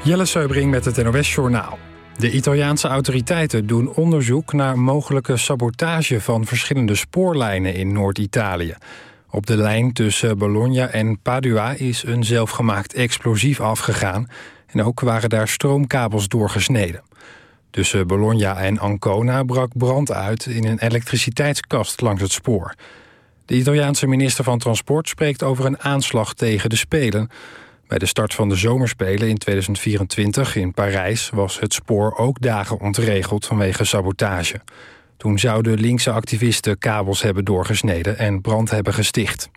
Jelle Seubring met het NOS-journaal. De Italiaanse autoriteiten doen onderzoek naar mogelijke sabotage van verschillende spoorlijnen in Noord-Italië. Op de lijn tussen Bologna en Padua is een zelfgemaakt explosief afgegaan en ook waren daar stroomkabels doorgesneden. Tussen Bologna en Ancona brak brand uit in een elektriciteitskast langs het spoor. De Italiaanse minister van Transport spreekt over een aanslag tegen de Spelen. Bij de start van de zomerspelen in 2024 in Parijs was het spoor ook dagen ontregeld vanwege sabotage. Toen zouden linkse activisten kabels hebben doorgesneden en brand hebben gesticht.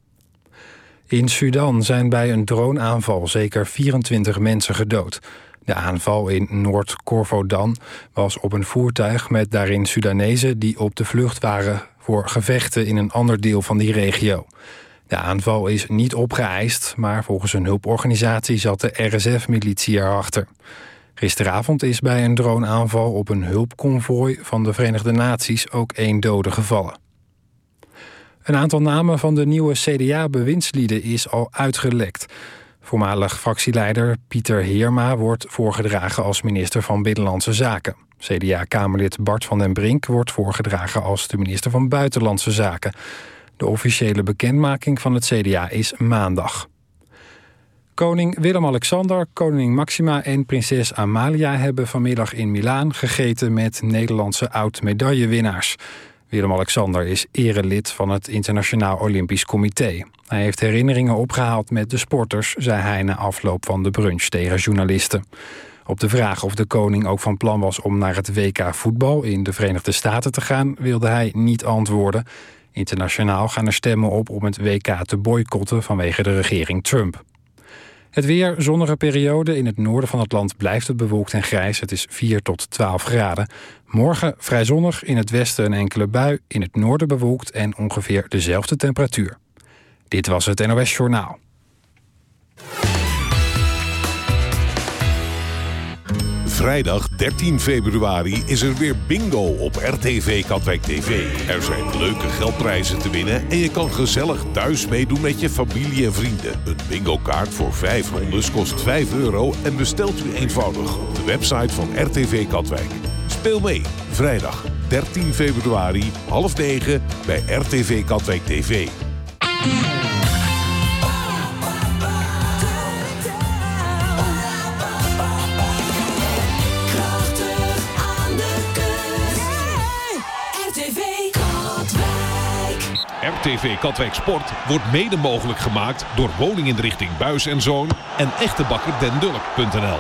In Sudan zijn bij een droneaanval zeker 24 mensen gedood. De aanval in Noord-Korvodan was op een voertuig met daarin Sudanezen die op de vlucht waren voor gevechten in een ander deel van die regio. De aanval is niet opgeëist, maar volgens een hulporganisatie zat de RSF-militie erachter. Gisteravond is bij een droneaanval op een hulpconvooi van de Verenigde Naties ook 1 dode gevallen. Een aantal namen van de nieuwe CDA-bewindslieden is al uitgelekt. Voormalig fractieleider Pieter Heerma wordt voorgedragen als minister van Binnenlandse Zaken. CDA-kamerlid Bart van den Brink wordt voorgedragen als de minister van Buitenlandse Zaken. De officiële bekendmaking van het CDA is maandag. Koning Willem-Alexander, koningin Maxima en prinses Amalia hebben vanmiddag in Milaan gegeten met Nederlandse oud-medaillewinnaars. Willem-Alexander is erelid van het Internationaal Olympisch Comité. Hij heeft herinneringen opgehaald met de sporters, zei hij na afloop van de brunch tegen journalisten. Op de vraag of de koning ook van plan was om naar het WK voetbal in de Verenigde Staten te gaan, wilde hij niet antwoorden. Internationaal gaan er stemmen op om het WK te boycotten vanwege de regering Trump. Het weer, zonnige periode. In het noorden van het land blijft het bewolkt en grijs. Het is 4 tot 12 graden. Morgen vrij zonnig, in het westen een enkele bui. In het noorden bewolkt en ongeveer dezelfde temperatuur. Dit was het NOS Journaal. Vrijdag 13 februari is er weer bingo op RTV Katwijk TV. Er zijn leuke geldprijzen te winnen en je kan gezellig thuis meedoen met je familie en vrienden. Een bingo-kaart voor 5 rondes kost €5 en bestelt u eenvoudig op de website van RTV Katwijk. Speel mee, vrijdag 13 februari, 8:30 bij RTV Katwijk TV. RTV Katwijk Sport wordt mede mogelijk gemaakt door Woninginrichting Buijs en Zoon en echtebakkerDenDulk.nl.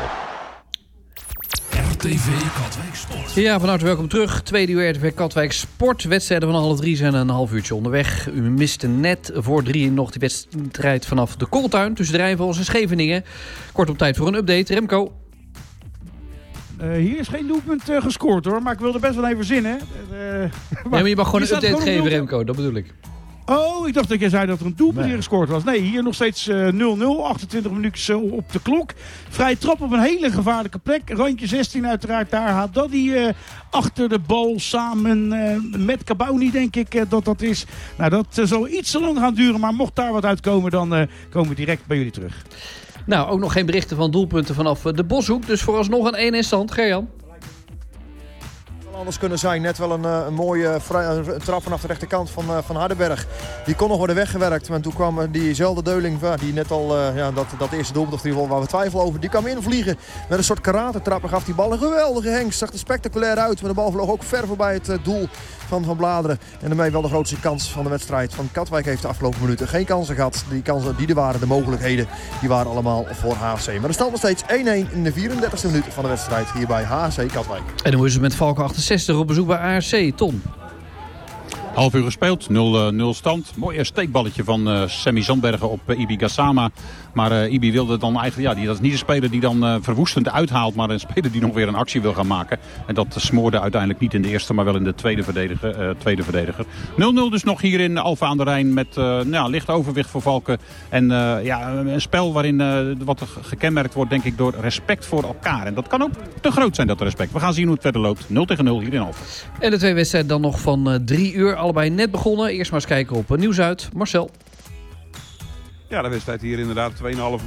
RTV Katwijk Sport. Ja, van harte welkom terug. Tweede uur RTV Katwijk Sport. Wedstrijden van 2:30 zijn een half uurtje onderweg. U miste net voor 3 nog die wedstrijd vanaf de Kooltuin tussen de Rijnvals en Scheveningen. Kort op tijd voor een update. Remco. Hier is geen doelpunt gescoord hoor, maar ik wilde best wel even zinnen. Nee, maar je mag gewoon een update geven, Remco, dat bedoel ik. Oh, ik dacht dat jij zei dat er een doelpunt hier gescoord was. Nee, hier nog steeds 0-0, 28 minuten op de klok. Vrije trap op een hele gevaarlijke plek. Randje 16 uiteraard, daar Haddadi achter de bal samen met Kabouni, denk ik dat is. Nou, dat zal iets te lang gaan duren, maar mocht daar wat uitkomen, dan komen we direct bij jullie terug. Nou, ook nog geen berichten van doelpunten vanaf de Boshoek. Dus vooralsnog een 1 in stand. Gerjan. Anders kunnen zijn. Net wel een mooie trap vanaf de rechterkant van Hardenberg. Die kon nog worden weggewerkt. Maar toen kwam diezelfde Deuling, die net al dat eerste doelpunt, of in ieder geval waar we twijfel over, die kwam invliegen met een soort karatentrap en gaf die bal een geweldige hengst. Zag er spectaculair uit. Maar de bal vloog ook ver voorbij het doel van Bladeren. En daarmee wel de grootste kans van de wedstrijd. Van Katwijk heeft de afgelopen minuten geen kansen gehad. Die kansen die er waren, de mogelijkheden, die waren allemaal voor HC. Maar er staat nog steeds 1-1 in de 34e minuut van de wedstrijd hier bij HC Katwijk. En dan is het met Valken 68 op bezoek bij ARC. Ton. Half uur gespeeld, 0-0 stand. Mooi steekballetje van Sammy Zandbergen op Ibi Gassama. Maar Ibi wilde dan eigenlijk, dat is niet een speler die dan verwoestend uithaalt, maar een speler die nog weer een actie wil gaan maken. En dat smoorde uiteindelijk niet in de eerste, maar wel in de tweede verdediger. 0-0 dus nog hier in Alphen aan de Rijn met licht overwicht voor Valken. En een spel waarin wat gekenmerkt wordt, denk ik, door respect voor elkaar. En dat kan ook te groot zijn, dat respect. We gaan zien hoe het verder loopt. 0-0 hier in Alphen. En de twee wedstrijden dan nog van 3 uur. Allebei net begonnen. Eerst maar eens kijken op Nieuws-Uit. Marcel. Ja, de wedstrijd hier inderdaad 2,5 minuut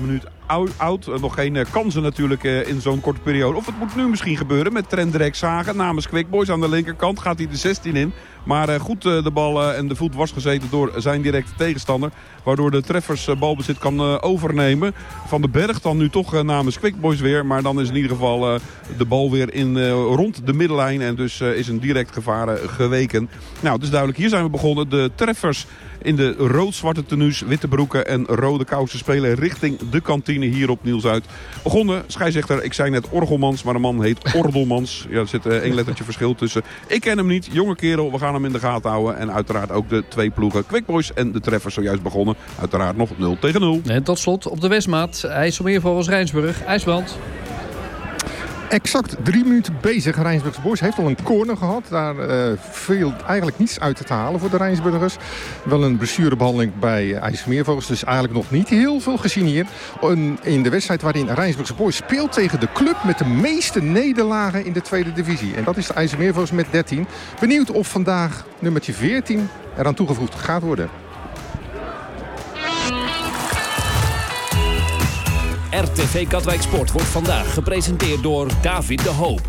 oud. Nog geen kansen natuurlijk in zo'n korte periode. Of het moet nu misschien gebeuren met Trent Zagen namens Quick Boys aan de linkerkant. Gaat hij de 16 in. Maar goed de bal en de voet was gezeten door zijn directe tegenstander. Waardoor de Treffers balbezit kan overnemen. Van den Berg dan nu toch namens Quick Boys weer. Maar dan is in ieder geval de bal weer rond de middenlijn. En dus is een direct gevaar geweken. Nou, het is duidelijk. Hier zijn we begonnen. De Treffers in de rood-zwarte tenues, witte broeken en rode kousen spelen richting de kantine hier op Nieuw-Zuid. Begonnen, scheidsrechter, ik zei net Orgelmans, maar de man heet Ordelmans. Ja, er zit 1 lettertje verschil tussen. Ik ken hem niet, jonge kerel, we gaan hem in de gaten houden. En uiteraard ook de 2 ploegen, Quick Boys en de Treffers zojuist begonnen. Uiteraard nog 0-0. En tot slot op de Westmaat, IJsselmeervogels Rijnsburg, IJsbrand. Exact 3 minuten bezig. Rijnsburgse Boys heeft al een corner gehad. Daar viel eigenlijk niets uit te halen voor de Rijnsburgers. Wel een blessurebehandeling bij IJsselmeervogels. Dus eigenlijk nog niet heel veel gezien hier. In de wedstrijd waarin Rijnsburgse Boys speelt tegen de club met de meeste nederlagen in de tweede divisie. En dat is de IJsselmeervogels met 13. Benieuwd of vandaag nummertje 14 eraan toegevoegd gaat worden. RTV Katwijk Sport wordt vandaag gepresenteerd door David de Hoop.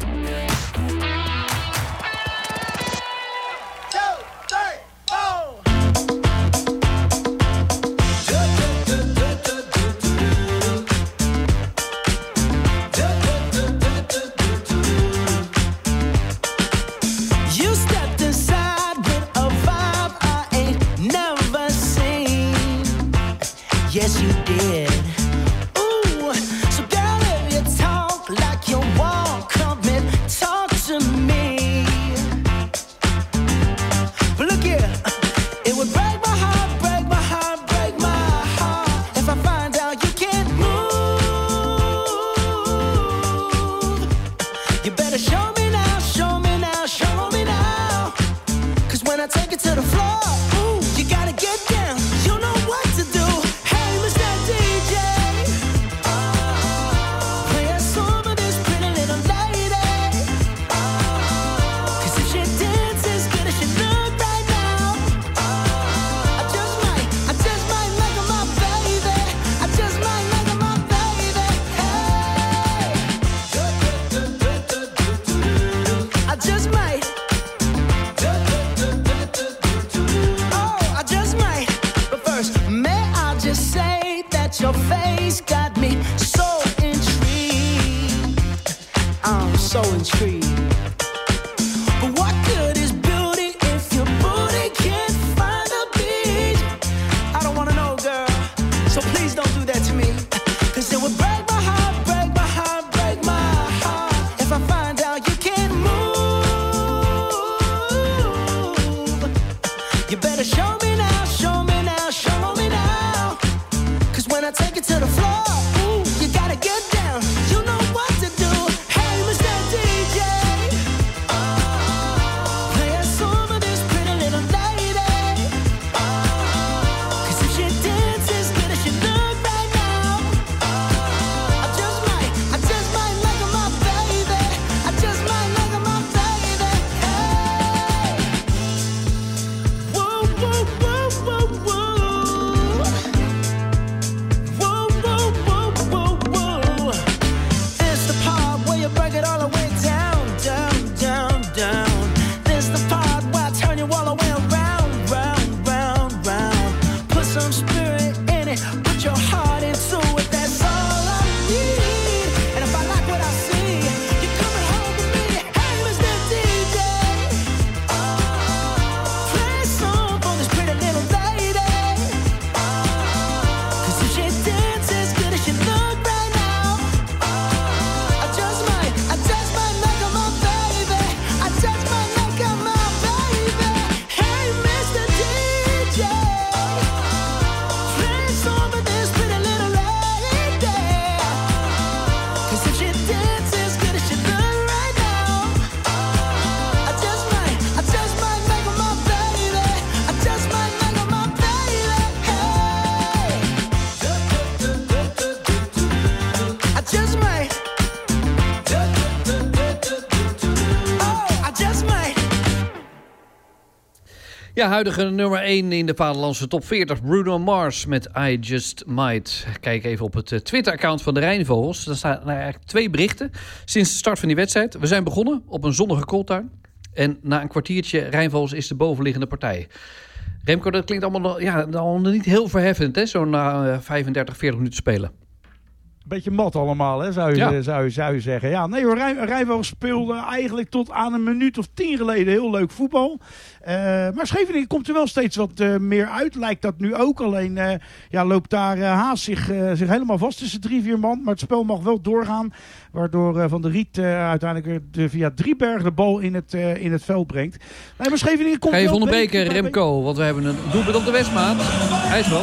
Ja, huidige nummer 1 in de vaderlandse top 40. Bruno Mars met I Just Might. Kijk even op het Twitter-account van de Rijnvogels. Daar staan eigenlijk 2 berichten sinds de start van die wedstrijd. We zijn begonnen op een zonnige kooltuin. En na een kwartiertje Rijnvogels is de bovenliggende partij. Remco, dat klinkt allemaal niet heel verheffend, hè? Zo na 35, 40 minuten spelen. Beetje mat allemaal, hè, zou je zeggen. Ja, nee hoor, Rijnvogels speelde eigenlijk tot aan een minuut of 10 geleden heel leuk voetbal. Maar Scheveningen komt er wel steeds wat meer uit. Lijkt dat nu ook. Alleen loopt daar Haas zich helemaal vast tussen 3-4 man. Maar het spel mag wel doorgaan. Waardoor Van der Riet uiteindelijk via Drieberg de bal in het veld brengt. Nee, maar Scheveningen komt Ga je wel onderbreken, Remco? Want we hebben een doelpunt op de Westmaat. IJsbrand.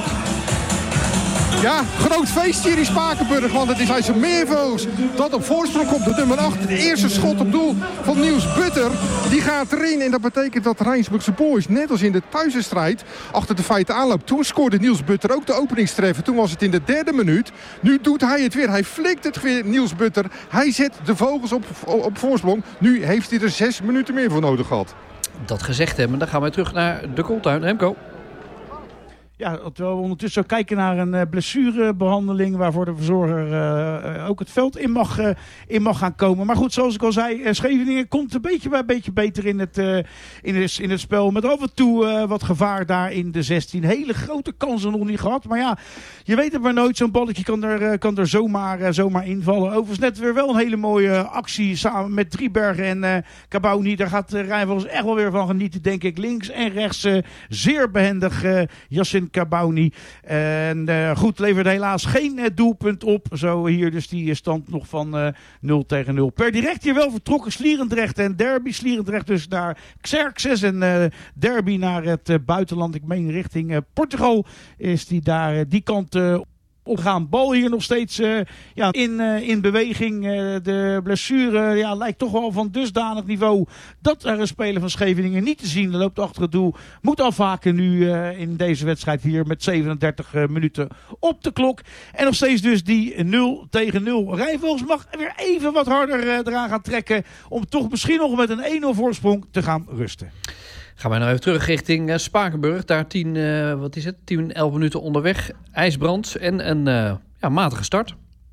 Ja, groot feestje hier in Spakenburg, want het is IJsselmeervogels dat op voorsprong komt. De nummer 8, het eerste schot op doel van Niels Butter. Die gaat erin en dat betekent dat Rijnsburgse Boys, net als in de thuiswedstrijd, achter de feiten aanloopt. Toen scoorde Niels Butter ook de openingstreffer. Toen was het in de 3e minuut. Nu doet hij het weer. Hij flikt het weer, Niels Butter. Hij zet de Vogels op voorsprong. Nu heeft hij er 6 minuten meer voor nodig gehad. Dat gezegd hebben, dan gaan wij terug naar de kooltuin. Remco. Ja, terwijl we ondertussen ook kijken naar een blessurebehandeling waarvoor de verzorger ook het veld in mag gaan komen. Maar goed, zoals ik al zei, Scheveningen komt een beetje beter in het spel. Met af en toe wat gevaar daar in de 16. Hele grote kansen nog niet gehad. Maar ja, je weet het maar nooit. Zo'n balletje kan er zomaar invallen. Overigens net weer wel een hele mooie actie samen met Driebergen en Kabouni. Daar gaat Rijnvogels echt wel weer van genieten, denk ik. Links en rechts zeer behendig Yassin Kabouni. En goed, levert helaas geen doelpunt op. Zo hier dus die stand nog van 0-0. Per direct hier wel vertrokken Slierendrecht en Derby. Slierendrecht dus naar Xerxes en Derby naar het buitenland. Ik meen richting Portugal is die daar die kant opgaan. Bal hier nog steeds in beweging. De blessure lijkt toch wel van dusdanig niveau dat er een speler van Scheveningen niet te zien loopt achter het doel. Moet afhaken nu in deze wedstrijd hier met 37 minuten op de klok. En nog steeds dus die 0-0. Rijnvogels mag weer even wat harder eraan gaan trekken om toch misschien nog met een 1-0 voorsprong te gaan rusten. Gaan wij nou even terug richting Spakenburg. Daar 10, 11 minuten onderweg. IJsbrand en een matige start.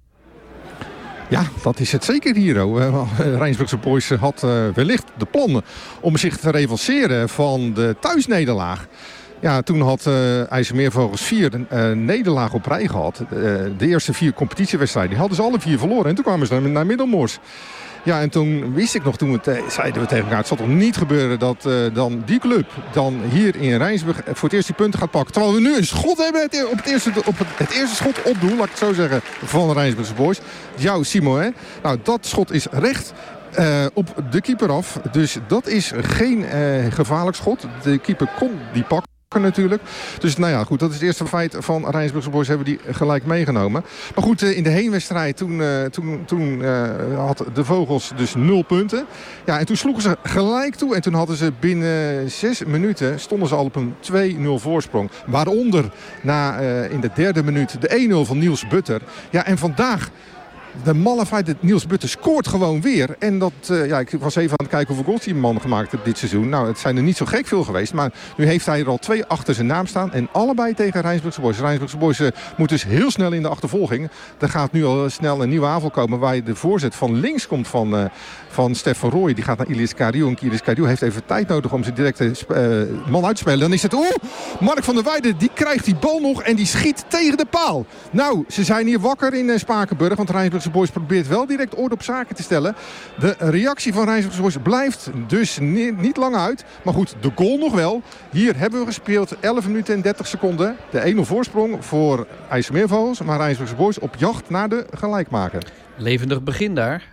Ja, dat is het zeker hier. Rijnsburgse Boys had wellicht de plannen om zich te revanceren van de thuisnederlaag. Ja, toen had IJsselmeervogels 4 nederlagen op rij gehad. De eerste 4 competitiewedstrijden die hadden ze alle 4 verloren. En toen kwamen ze naar Middelmoors. Ja, en toen wist ik nog, zeiden we tegen elkaar, het zal toch niet gebeuren dat dan die club dan hier in Rijnsburg voor het eerst die punten gaat pakken. Terwijl we nu een schot hebben op het eerste schot op doel, laat ik het zo zeggen, van de Rijnsburgse Boys. Jouw Simon, hè? Nou, dat schot is recht op de keeper af. Dus dat is geen gevaarlijk schot. De keeper kon die pakken natuurlijk. Dus nou ja, goed, dat is het eerste feit van Rijnsburgse Boys, hebben die gelijk meegenomen. Maar goed, in de heenwedstrijd toen had de Vogels dus 0 punten. Ja, en toen sloegen ze gelijk toe en toen hadden ze binnen 6 minuten stonden ze al op een 2-0 voorsprong. Waaronder in de 3e minuut de 1-0 van Niels Butter. Ja, en vandaag de malle feit dat Niels Butter scoort gewoon weer. En dat, ik was even aan het kijken hoeveel goals die man gemaakt heeft dit seizoen. Nou, het zijn er niet zo gek veel geweest. Maar nu heeft hij er al 2 achter zijn naam staan. En allebei tegen Rijnsburgse Boys. Rijnsburgse Boys moet dus heel snel in de achtervolging. Er gaat nu al snel een nieuwe aanval komen. Waar de voorzet van links komt van Stefan Rooij. Die gaat naar Ilis Kariou. En Ilis Kariou heeft even tijd nodig om zijn directe man uit te spelen. Dan is het, Mark van der Weijden, die krijgt die bal nog. En die schiet tegen de paal. Nou, ze zijn hier wakker in Spakenburg. Want Rijnsburgse Boys probeert wel direct orde op zaken te stellen. De reactie van Rijnsburgse Boys blijft dus niet lang uit. Maar goed, de goal nog wel. Hier hebben we gespeeld 11 minuten en 30 seconden. De 1-0 voorsprong voor IJsselmeervogels. Maar Rijnsburgse Boys op jacht naar de gelijkmaker. Levendig begin daar.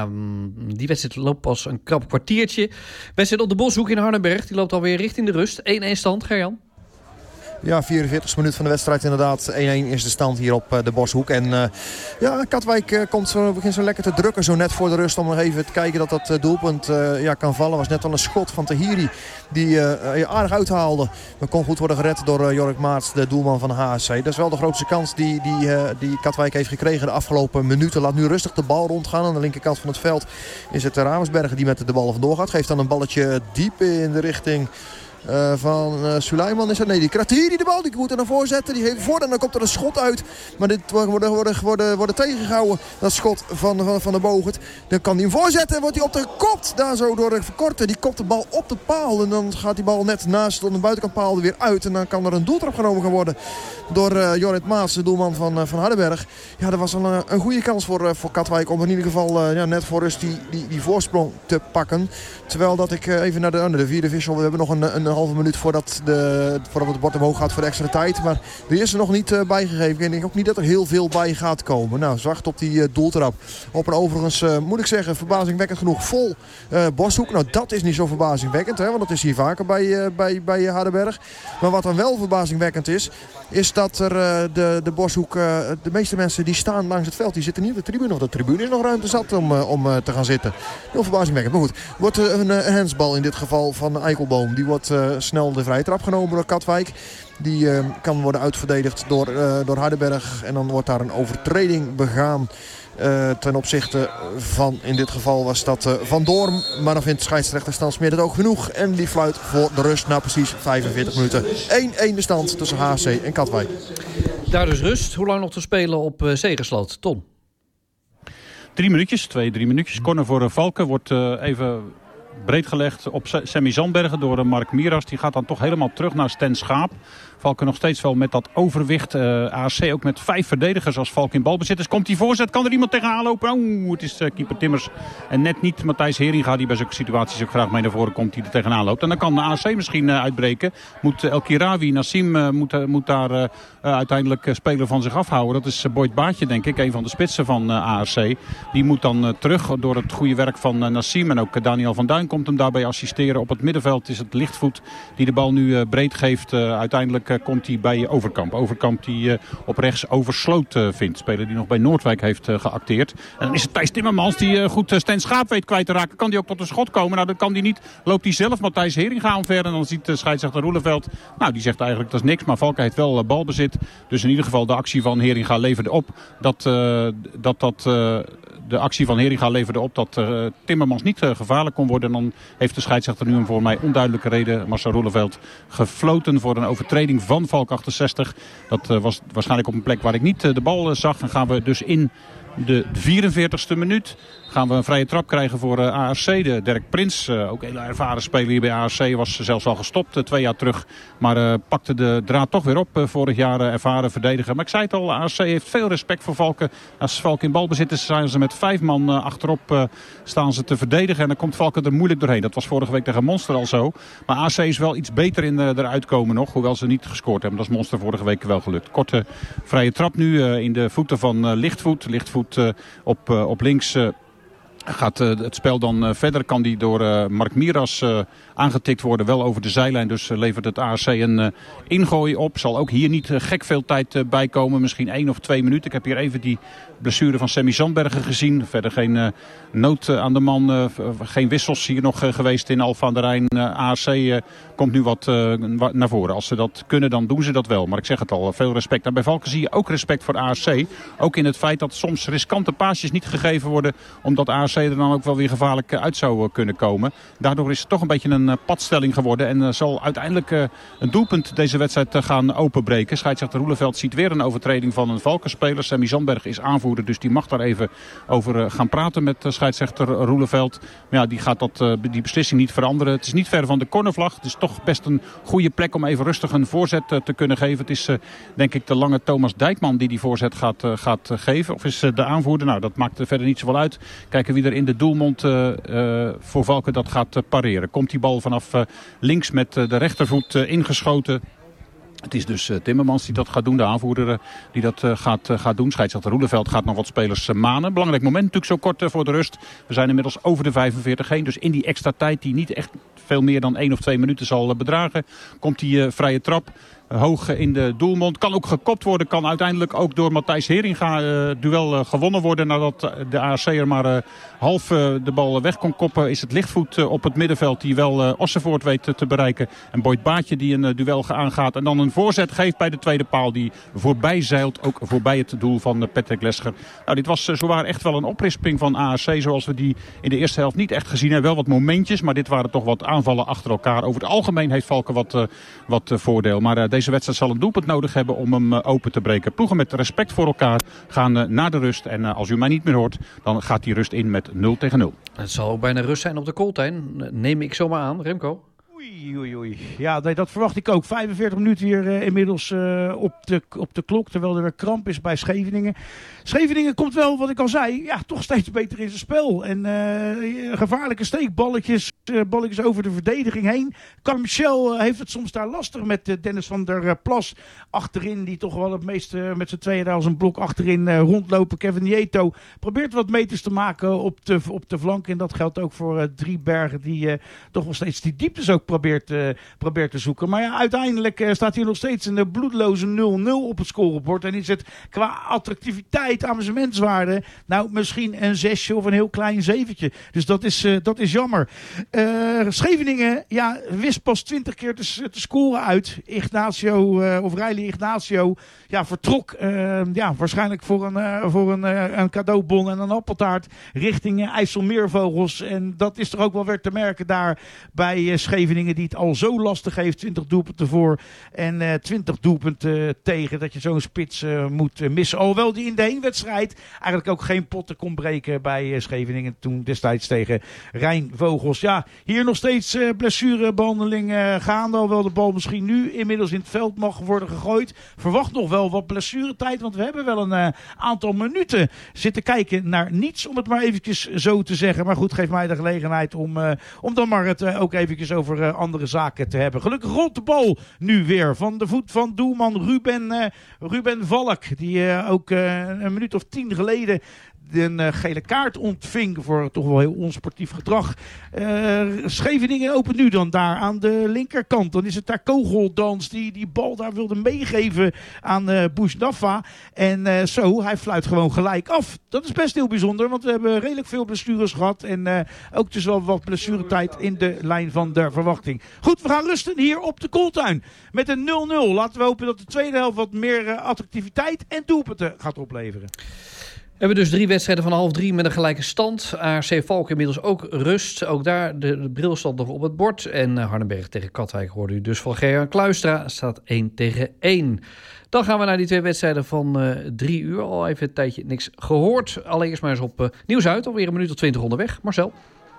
Die wedstrijd loopt pas een krap kwartiertje. Wedstrijd op de Boshoek in Hardenberg. Die loopt alweer richting de rust. 1-1 stand, Gerjan. Ja, 44 minuut van de wedstrijd inderdaad. 1-1 is de stand hier op de Boshoek. En Katwijk begint zo lekker te drukken zo net voor de rust. Om nog even te kijken dat dat doelpunt kan vallen. Was net wel een schot van Tahiri die aardig uithaalde. Maar kon goed worden gered door Jork Maarts, de doelman van de HSC. Dat is wel de grootste kans die Katwijk heeft gekregen de afgelopen minuten. Laat nu rustig de bal rondgaan. Aan de linkerkant van het veld is het Ravensbergen die met de bal vandoor gaat. Geeft dan een balletje diep in de richting van Suleiman is dat. Nee, die krijgt hier de bal. Die moet er naar voren zetten. Die heeft voor en dan komt er een schot uit. Maar dit worden tegengehouden. Dat schot van de Bogert. Dan kan hij hem voorzetten en wordt hij op de gekopt. Daar zo door de verkorten. Die kopt de bal op de paal. En dan gaat die bal net naast de buitenkant paal er weer uit. En dan kan er een doeltrap genomen gaan worden door Jorrit Maas, de doelman van Hardenberg. Ja, dat was een goede kans voor Katwijk om in ieder geval net voor rust die voorsprong te pakken. Terwijl dat ik even naar de vierde wissel. We hebben nog een halve minuut voordat het bord omhoog gaat voor de extra tijd. Maar die is er nog niet bijgegeven. Ik denk ook niet dat er heel veel bij gaat komen. Nou, zacht op die doeltrap. Op een overigens, moet ik zeggen, verbazingwekkend genoeg vol Boshoek. Nou, dat is niet zo verbazingwekkend, hè, want dat is hier vaker bij Hardenberg. Maar wat dan wel verbazingwekkend is dat er de Boshoek, de meeste mensen die staan langs het veld, die zitten niet op de tribune. Of de tribune is nog ruimte zat om te gaan zitten. Heel verbazingwekkend. Maar goed, wordt een handsbal in dit geval van Eikelboom. Die wordt snel de vrije trap genomen door Katwijk. Die kan worden uitverdedigd door Hardenberg. En dan wordt daar een overtreding begaan. Ten opzichte van, in dit geval was dat Van Doorn. Maar dan vindt scheidsrechter Stan Smit het ook genoeg. En die fluit voor de rust na precies 45 minuten. 1-1 de stand tussen HC en Katwijk. Daar dus rust. Hoe lang nog te spelen op Zegersloot? Ton? 3 minuutjes. Corner voor Valken wordt even breed gelegd op Sammy Zandbergen door Mark Miras. Die gaat dan toch helemaal terug naar Sten Schaap. Valken nog steeds wel met dat overwicht. ASC ook met 5 verdedigers als Valken in balbezit is. Komt die voorzet, kan er iemand tegenaan lopen? Oh, het is keeper Timmers. En net niet Matthijs Heringa, die bij zulke situaties ook graag mee naar voren komt, die er tegenaan loopt. En dan kan de ASC misschien uitbreken. Moet El Kirawi, Nassim moet daar uiteindelijk speler van zich afhouden. Dat is Boyd Baatje, denk ik, een van de spitsen van ASC. Die moet dan terug door het goede werk van Nassim. En ook Daniel van Duin komt hem daarbij assisteren. Op het middenveld is het Lichtvoet die de bal nu breed geeft. Uiteindelijk komt hij bij Overkamp. Overkamp die op rechts Oversloot vindt. Speler die nog bij Noordwijk heeft geacteerd. En dan is het Thijs Timmermans die goed Sten Schaap weet kwijt te raken. Kan die ook tot een schot komen? Nou, dat kan die niet. Loopt hij zelf Matthijs Heringa omver. En dan ziet de scheidsrechter Roeleveld. Nou, die zegt eigenlijk dat is niks. Maar Valken heeft wel balbezit. Dus in ieder geval de actie van Heringa leverde op. De actie van Heringa leverde op dat Timmermans niet gevaarlijk kon worden. En dan heeft de scheidsrechter nu een voor mij onduidelijke reden, Marcel Roeleveld, gefloten voor een overtreding van Valk 68. Dat was waarschijnlijk op een plek waar ik niet de bal zag. Dan gaan we dus in de 44ste minuut gaan we een vrije trap krijgen voor ARC. De Dirk Prins, ook een hele ervaren speler hier bij ARC, was zelfs al gestopt 2 jaar terug. Maar pakte de draad toch weer op. Vorig jaar ervaren verdediger. Maar ik zei het al, ARC heeft veel respect voor Valken. Als Valken in balbezit is, zijn ze met 5 man achterop staan ze te verdedigen. En dan komt Valken er moeilijk doorheen. Dat was vorige week tegen Monster al zo. Maar ARC is wel iets beter in eruit komen nog. Hoewel ze niet gescoord hebben. Dat is Monster vorige week wel gelukt. Korte vrije trap nu in de voeten van Lichtvoet. Lichtvoet op links gaat het spel dan verder. Kan die door Mark Miras aangetikt worden. Wel over de zijlijn. Dus levert het ARC een ingooi op. Zal ook hier niet gek veel tijd bij komen. Misschien 1 of 2 minuten. Ik heb hier even die blessure van Sammy Zandbergen gezien. Verder geen nood aan de man. Geen wissels hier nog geweest in Alphen aan de Rijn. ARC komt nu wat naar voren. Als ze dat kunnen, dan doen ze dat wel. Maar ik zeg het al, veel respect. En bij Valken zie je ook respect voor ARC. Ook in het feit dat soms riskante paasjes niet gegeven worden. Omdat ARC er dan ook wel weer gevaarlijk uit zou kunnen komen. Daardoor is het toch een beetje een padstelling geworden. En zal uiteindelijk een doelpunt deze wedstrijd gaan openbreken. Scheidsrechter Roeleveld ziet weer een overtreding van een Valkenspeler. Sammy Zandberg is aanvoerder, dus die mag daar even over gaan praten met scheidsrechter Roeleveld. Maar ja, die gaat die beslissing niet veranderen. Het is niet ver van de cornervlag. Het is toch best een goede plek om even rustig een voorzet te kunnen geven. Het is denk ik de lange Thomas Dijkman die voorzet gaat geven. Of is de aanvoerder? Nou, dat maakt verder niet zoveel uit. Kijken wie er in de doelmond voor Valken dat gaat pareren. Komt die bal vanaf links met de rechtervoet ingeschoten. Het is dus Timmermans die dat gaat doen, de aanvoerder die dat gaat doen. Scheidsrechter Roeleveld gaat nog wat spelers manen. Belangrijk moment natuurlijk zo kort voor de rust. We zijn inmiddels over de 45 heen. Dus in die extra tijd die niet echt veel meer dan 1 of 2 minuten zal bedragen, komt die vrije trap. hoog in de doelmond. Kan ook gekopt worden. Kan uiteindelijk ook door Matthijs Heringa duel gewonnen worden. Nadat de ASC'er maar half de bal weg kon koppen. Is het Lichtvoet op het middenveld die wel Ossenvoort weet te bereiken. En Boyd Baatje die een duel aangaat. En dan een voorzet geeft bij de tweede paal. Die voorbij zeilt. Ook voorbij het doel van Patrick Lescher. Nou, dit was zowaar echt wel een oprisping van ASC. Zoals we die in de eerste helft niet echt gezien hebben. Wel wat momentjes. Maar dit waren toch wat aanvallen achter elkaar. Over het algemeen heeft Valken wat voordeel. Maar deze wedstrijd zal een doelpunt nodig hebben om hem open te breken. Ploegen met respect voor elkaar gaan naar de rust. En als u mij niet meer hoort, dan gaat die rust in met 0-0. Het zal ook bijna rust zijn op de Kooltuin. Neem ik zomaar aan. Remco? Oei. Ja, nee, dat verwacht ik ook. 45 minuten hier inmiddels op de klok. Terwijl er weer kramp is bij Scheveningen. Scheveningen komt wel, wat ik al zei, ja, toch steeds beter in zijn spel. En gevaarlijke steekballetjes balletjes over de verdediging heen. Carmichael heeft het soms daar lastig met Dennis van der Plas achterin. Die toch wel het meeste met z'n tweeën daar als een blok achterin rondlopen. Kevin Nieto probeert wat meters te maken op de flank. En dat geldt ook voor Driebergen die toch wel steeds die dieptes ook probeert te zoeken. Maar ja, uiteindelijk staat hier nog steeds een bloedloze 0-0 op het scorebord. En is het qua attractiviteit, amusementswaarde, nou misschien een 6 of een heel klein 7. Dus dat is jammer. Scheveningen, ja, wist pas 20 keer te scoren uit. Riley Ignacio, ja, vertrok waarschijnlijk voor een cadeaubon en een appeltaart richting IJsselmeervogels. En dat is toch ook wel weer te merken daar bij Scheveningen, die het al zo lastig heeft. 20 doelpunten voor en 20 doelpunten tegen, dat je zo'n spits moet missen. Alhoewel die in de heenwedstrijd eigenlijk ook geen potten kon breken bij Scheveningen toen destijds tegen Rijnvogels. Ja, hier nog steeds blessurebehandeling gaande, alhoewel de bal misschien nu inmiddels in het veld mag worden gegooid. Verwacht nog wel wat blessuretijd, want we hebben wel een aantal minuten zitten kijken naar niets, om het maar eventjes zo te zeggen. Maar goed, geef mij de gelegenheid om dan maar het ook eventjes over andere zaken te hebben. Gelukkig rolt de bal nu weer van de voet van doelman Ruben Valk, die ook een minuut of 10 geleden een gele kaart ontving voor toch wel heel onsportief gedrag. Scheveningen opent nu dan daar aan de linkerkant. Dan is het daar Kogeldans die bal daar wilde meegeven aan Bousnafa. En hij fluit gewoon gelijk af. Dat is best heel bijzonder, want we hebben redelijk veel blessures gehad. En ook dus wel wat blessuretijd in de lijn van de verwachting. Goed, we gaan rusten hier op de Kooltuin met een 0-0. Laten we hopen dat de tweede helft wat meer attractiviteit en doelpunten gaat opleveren. We hebben dus 3 wedstrijden van 2:30 met een gelijke stand. ARC Valk inmiddels ook rust. Ook daar de bril stond nog op het bord. En Hardenberg tegen Katwijk hoorde u dus van Gerard Kluistra. Staat 1-1. Dan gaan we naar die 2 wedstrijden van 3 uur. Al even een tijdje niks gehoord. Allereerst maar eens op nieuws uit. Alweer een minuut of 20 onderweg. Marcel?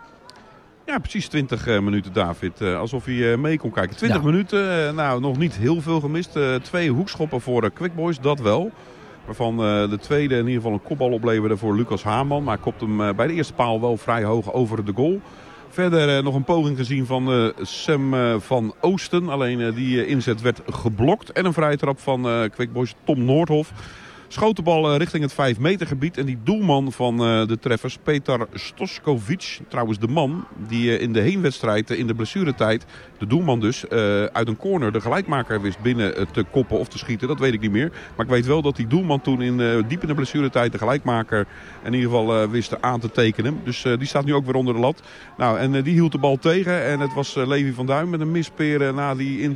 Ja, precies 20 minuten, David. Alsof hij mee kon kijken. 20 minuten, nog niet heel veel gemist. 2 hoekschoppen voor Quick Boys, dat wel. Waarvan de tweede in ieder geval een kopbal opleverde voor Lucas Hamann. Maar hij kopt hem bij de eerste paal wel vrij hoog over de goal. Verder nog een poging gezien van Sam van Oosten. Alleen die inzet werd geblokt. En een vrije trap van Quick Boys Tom Noordhof. Schoot de bal richting het 5 meter gebied. En die doelman van de treffers, Petar Stoskovic, trouwens de man die in de heenwedstrijd in de blessuretijd, de doelman dus, uit een corner de gelijkmaker wist binnen te koppen of te schieten. Dat weet ik niet meer. Maar ik weet wel dat die doelman toen diep in de blessuretijd de gelijkmaker in ieder geval wist aan te tekenen. Dus die staat nu ook weer onder de lat. Nou, en die hield de bal tegen. En het was Levi van Duin met een mispeer na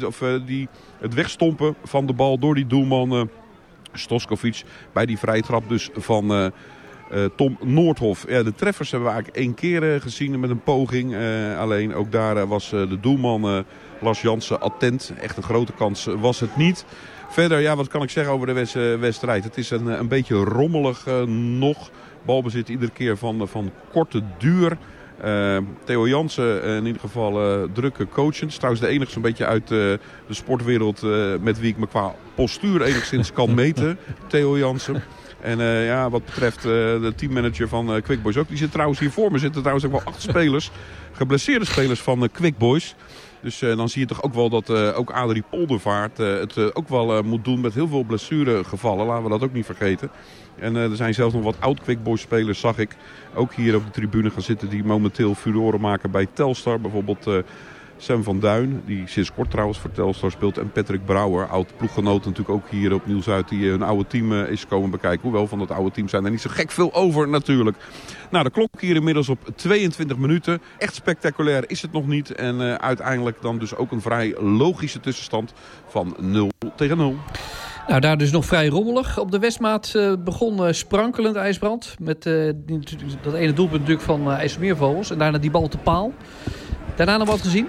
het wegstompen van de bal door die doelman Stoskovic bij die vrije trap dus van Tom Noordhof. Ja, de treffers hebben we eigenlijk 1 keer gezien met een poging. Alleen ook daar was de doelman Lars Jansen attent. Echt een grote kans was het niet. Verder, ja, wat kan ik zeggen over de wedstrijd? Het is een beetje rommelig nog. Balbezit iedere keer van korte duur. Theo Jansen in ieder geval drukke coachend. Is trouwens de enige zo'n beetje uit de sportwereld met wie ik me qua postuur enigszins kan meten. Theo Jansen. En wat betreft de teammanager van Quick Boys ook. Die zit trouwens hier voor me. Zitten trouwens ook wel 8 spelers. Geblesseerde spelers van Quick Boys. Dus dan zie je toch ook wel dat ook Adrie Poldervaart het ook wel moet doen met heel veel blessuregevallen. Laten we dat ook niet vergeten. En er zijn zelfs nog wat oud Quick Boys spelers, zag ik, ook hier op de tribune gaan zitten die momenteel furoren maken bij Telstar. Bijvoorbeeld Sam van Duin, die sinds kort trouwens voor Telstar speelt. En Patrick Brouwer, oud ploeggenoot natuurlijk ook hier op Nieuws-Zuid. Die een oude team is komen bekijken. Hoewel van dat oude team zijn er niet zo gek veel over natuurlijk. Nou, de klok hier inmiddels op 22 minuten. Echt spectaculair is het nog niet. En uiteindelijk dan dus ook een vrij logische tussenstand van 0-0. Nou, daar dus nog vrij rommelig. Op de Westmaat begon sprankelend IJsbrand. Met dat ene doelpunt natuurlijk van IJsselmeervogels. En daarna die bal op de paal. Daarna nog wat gezien?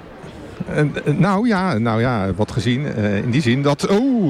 Nou ja, wat gezien. In die zin dat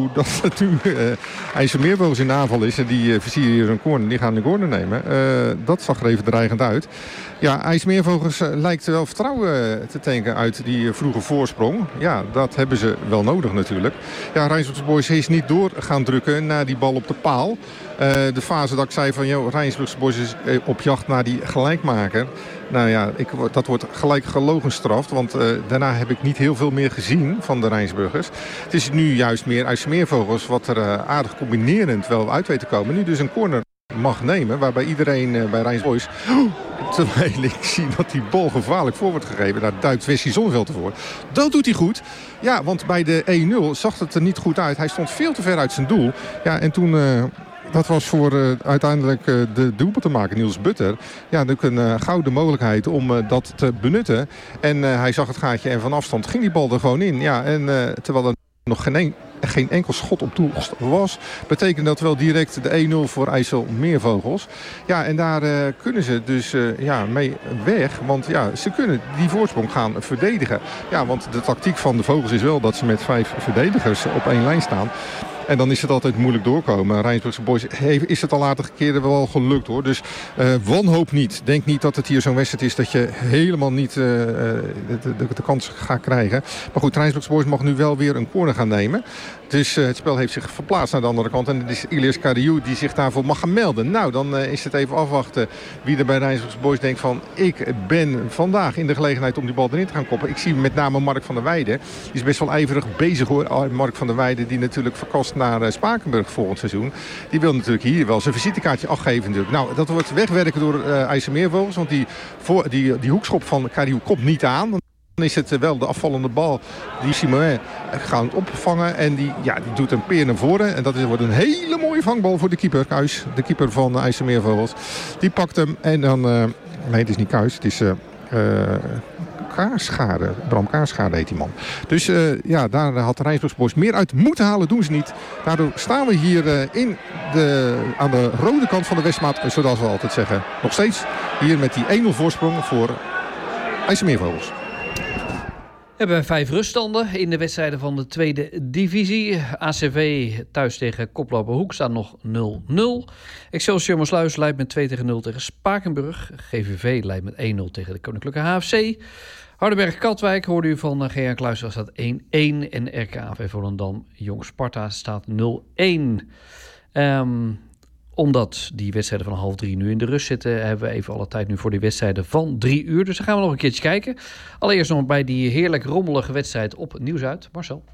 nu IJsselmeervogels in de aanval is. En die versieren hier een corner. Die gaan de corner nemen. Dat zag er even dreigend uit. Ja, IJsselmeervogels lijkt wel vertrouwen te tanken uit die vroege voorsprong. Ja, dat hebben ze wel nodig natuurlijk. Ja, Rijnsburgse Boys is niet door gaan drukken naar die bal op de paal. De fase dat ik zei van Rijnsburgse Boys is op jacht naar die gelijkmaker. Nou ja, dat wordt gelijk gelogenstraft. Want daarna heb ik niet heel veel meer gezien van de Rijnsburgers. Het is nu juist meer IJsselmeervogels wat er aardig combinerend wel uit weet te komen. Nu dus een corner mag nemen. Waarbij iedereen bij Rijnsburgse Boys... terwijl ik zie dat die bal gevaarlijk voor wordt gegeven. Daar duikt Wesley Zonneveld ervoor. Dat doet hij goed. Ja, want bij de 1-0 zag het er niet goed uit. Hij stond veel te ver uit zijn doel. Ja, en toen... dat was voor uiteindelijk de doelpunt te maken, Niels Butter. Ja, natuurlijk een gouden mogelijkheid om dat te benutten. En hij zag het gaatje en van afstand ging die bal er gewoon in. Ja, en terwijl er nog geen enkel schot op doel was, betekent dat wel direct de 1-0 voor IJsselmeervogels. Ja, en daar kunnen ze dus mee weg. Want ja, ze kunnen die voorsprong gaan verdedigen. Ja, want de tactiek van de Vogels is wel dat ze met 5 verdedigers op 1 lijn staan. En dan is het altijd moeilijk doorkomen. Rijnsburgse Boys is het al aardige keren wel gelukt hoor. Dus wanhoop niet. Denk niet dat het hier zo'n wedstrijd is dat je helemaal niet de kans gaat krijgen. Maar goed, Rijnsburgse Boys mag nu wel weer een corner gaan nemen. Dus het spel heeft zich verplaatst naar de andere kant. En het is Ilyas Kariou die zich daarvoor mag gaan melden. Nou, dan is het even afwachten wie er bij Rijnsburgse Boys denkt van... ik ben vandaag in de gelegenheid om die bal erin te gaan koppen. Ik zie met name Mark van der Weijden. Die is best wel ijverig bezig hoor. Mark van der Weijden die natuurlijk verkast naar Spakenburg volgend seizoen. Die wil natuurlijk hier wel zijn visitekaartje afgeven natuurlijk. Nou, dat wordt wegwerken door IJsselmeervogels. Want die hoekschop van Kariou komt niet aan. Dan is het wel de afvallende bal die Simonet gaat opvangen. En die doet een peer naar voren. En dat wordt een hele mooie vangbal voor de keeper. Kuijs, de keeper van IJsselmeervogels. Die pakt hem en dan... nee, het is niet Kuijs. Het is... Kaarschade. Bram Kaarschade heet die man. Dus daar had de Rijnsburgse Boys meer uit moeten halen. Doen ze niet. Daardoor staan we hier aan de rode kant van de Westmaat. Zoals we altijd zeggen. Nog steeds hier met die 1-0 voorsprong voor IJsselmeervogels. We hebben 5 ruststanden in de wedstrijden van de tweede divisie. ACV thuis tegen Koploper Hoek staat nog 0-0. Excelsior Maassluis leidt met 2-0 tegen Spakenburg. GVV leidt met 1-0 tegen de Koninklijke HFC. Hardenberg-Katwijk hoorde u van G.A. Kluistra staat 1-1. En RKV Volendam Jong Sparta staat 0-1. Omdat die wedstrijden van 2:30 nu in de rust zitten... hebben we even alle tijd nu voor die wedstrijden van 3 uur. Dus dan gaan we nog een keertje kijken. Allereerst nog bij die heerlijk rommelige wedstrijd op Nieuws-Zuid. Marcel.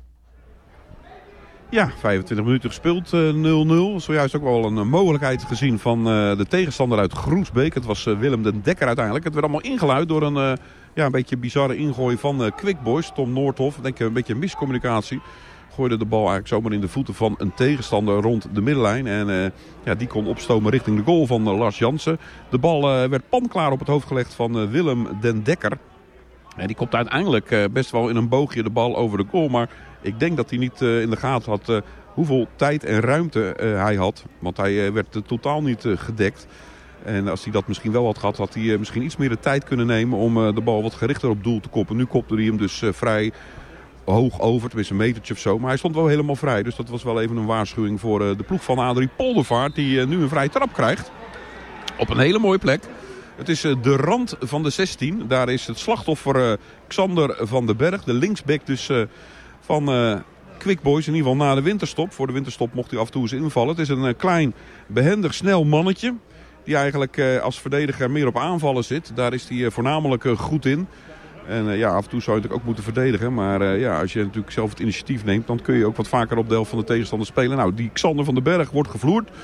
Ja, 25 minuten gespeeld, 0-0. Zojuist ook wel een mogelijkheid gezien van de tegenstander uit Groesbeek. Het was Willem den Dekker uiteindelijk. Het werd allemaal ingeluid door een beetje bizarre ingooi van Quick Boys. Tom Noordhoff, denk ik een beetje miscommunicatie. Gooide de bal eigenlijk zomaar in de voeten van een tegenstander rond de middenlijn. En die kon opstomen richting de goal van Lars Jansen. De bal werd panklaar op het hoofd gelegd van Willem den Dekker. En die komt uiteindelijk best wel in een boogje de bal over de goal. Maar ik denk dat hij niet in de gaten had hoeveel tijd en ruimte hij had. Want hij werd totaal niet gedekt. En als hij dat misschien wel had gehad, had hij misschien iets meer de tijd kunnen nemen om de bal wat gerichter op doel te koppen. Nu kopte hij hem dus vrij hoog over, tenminste een metertje of zo. Maar hij stond wel helemaal vrij. Dus dat was wel even een waarschuwing voor de ploeg van Adrie Poldervaart. Die nu een vrije trap krijgt. Op een hele mooie plek. Het is de rand van de 16. Daar is het slachtoffer Xander van den Berg. De linksback dus van Quick Boys. In ieder geval na de winterstop. Voor de winterstop mocht hij af en toe eens invallen. Het is een klein, behendig, snel mannetje. Die eigenlijk als verdediger meer op aanvallen zit. Daar is hij voornamelijk goed in. En af en toe zou je natuurlijk ook moeten verdedigen. Maar als je natuurlijk zelf het initiatief neemt, dan kun je ook wat vaker op de helft van de tegenstander spelen. Nou, die Xander van den Berg wordt gevloerd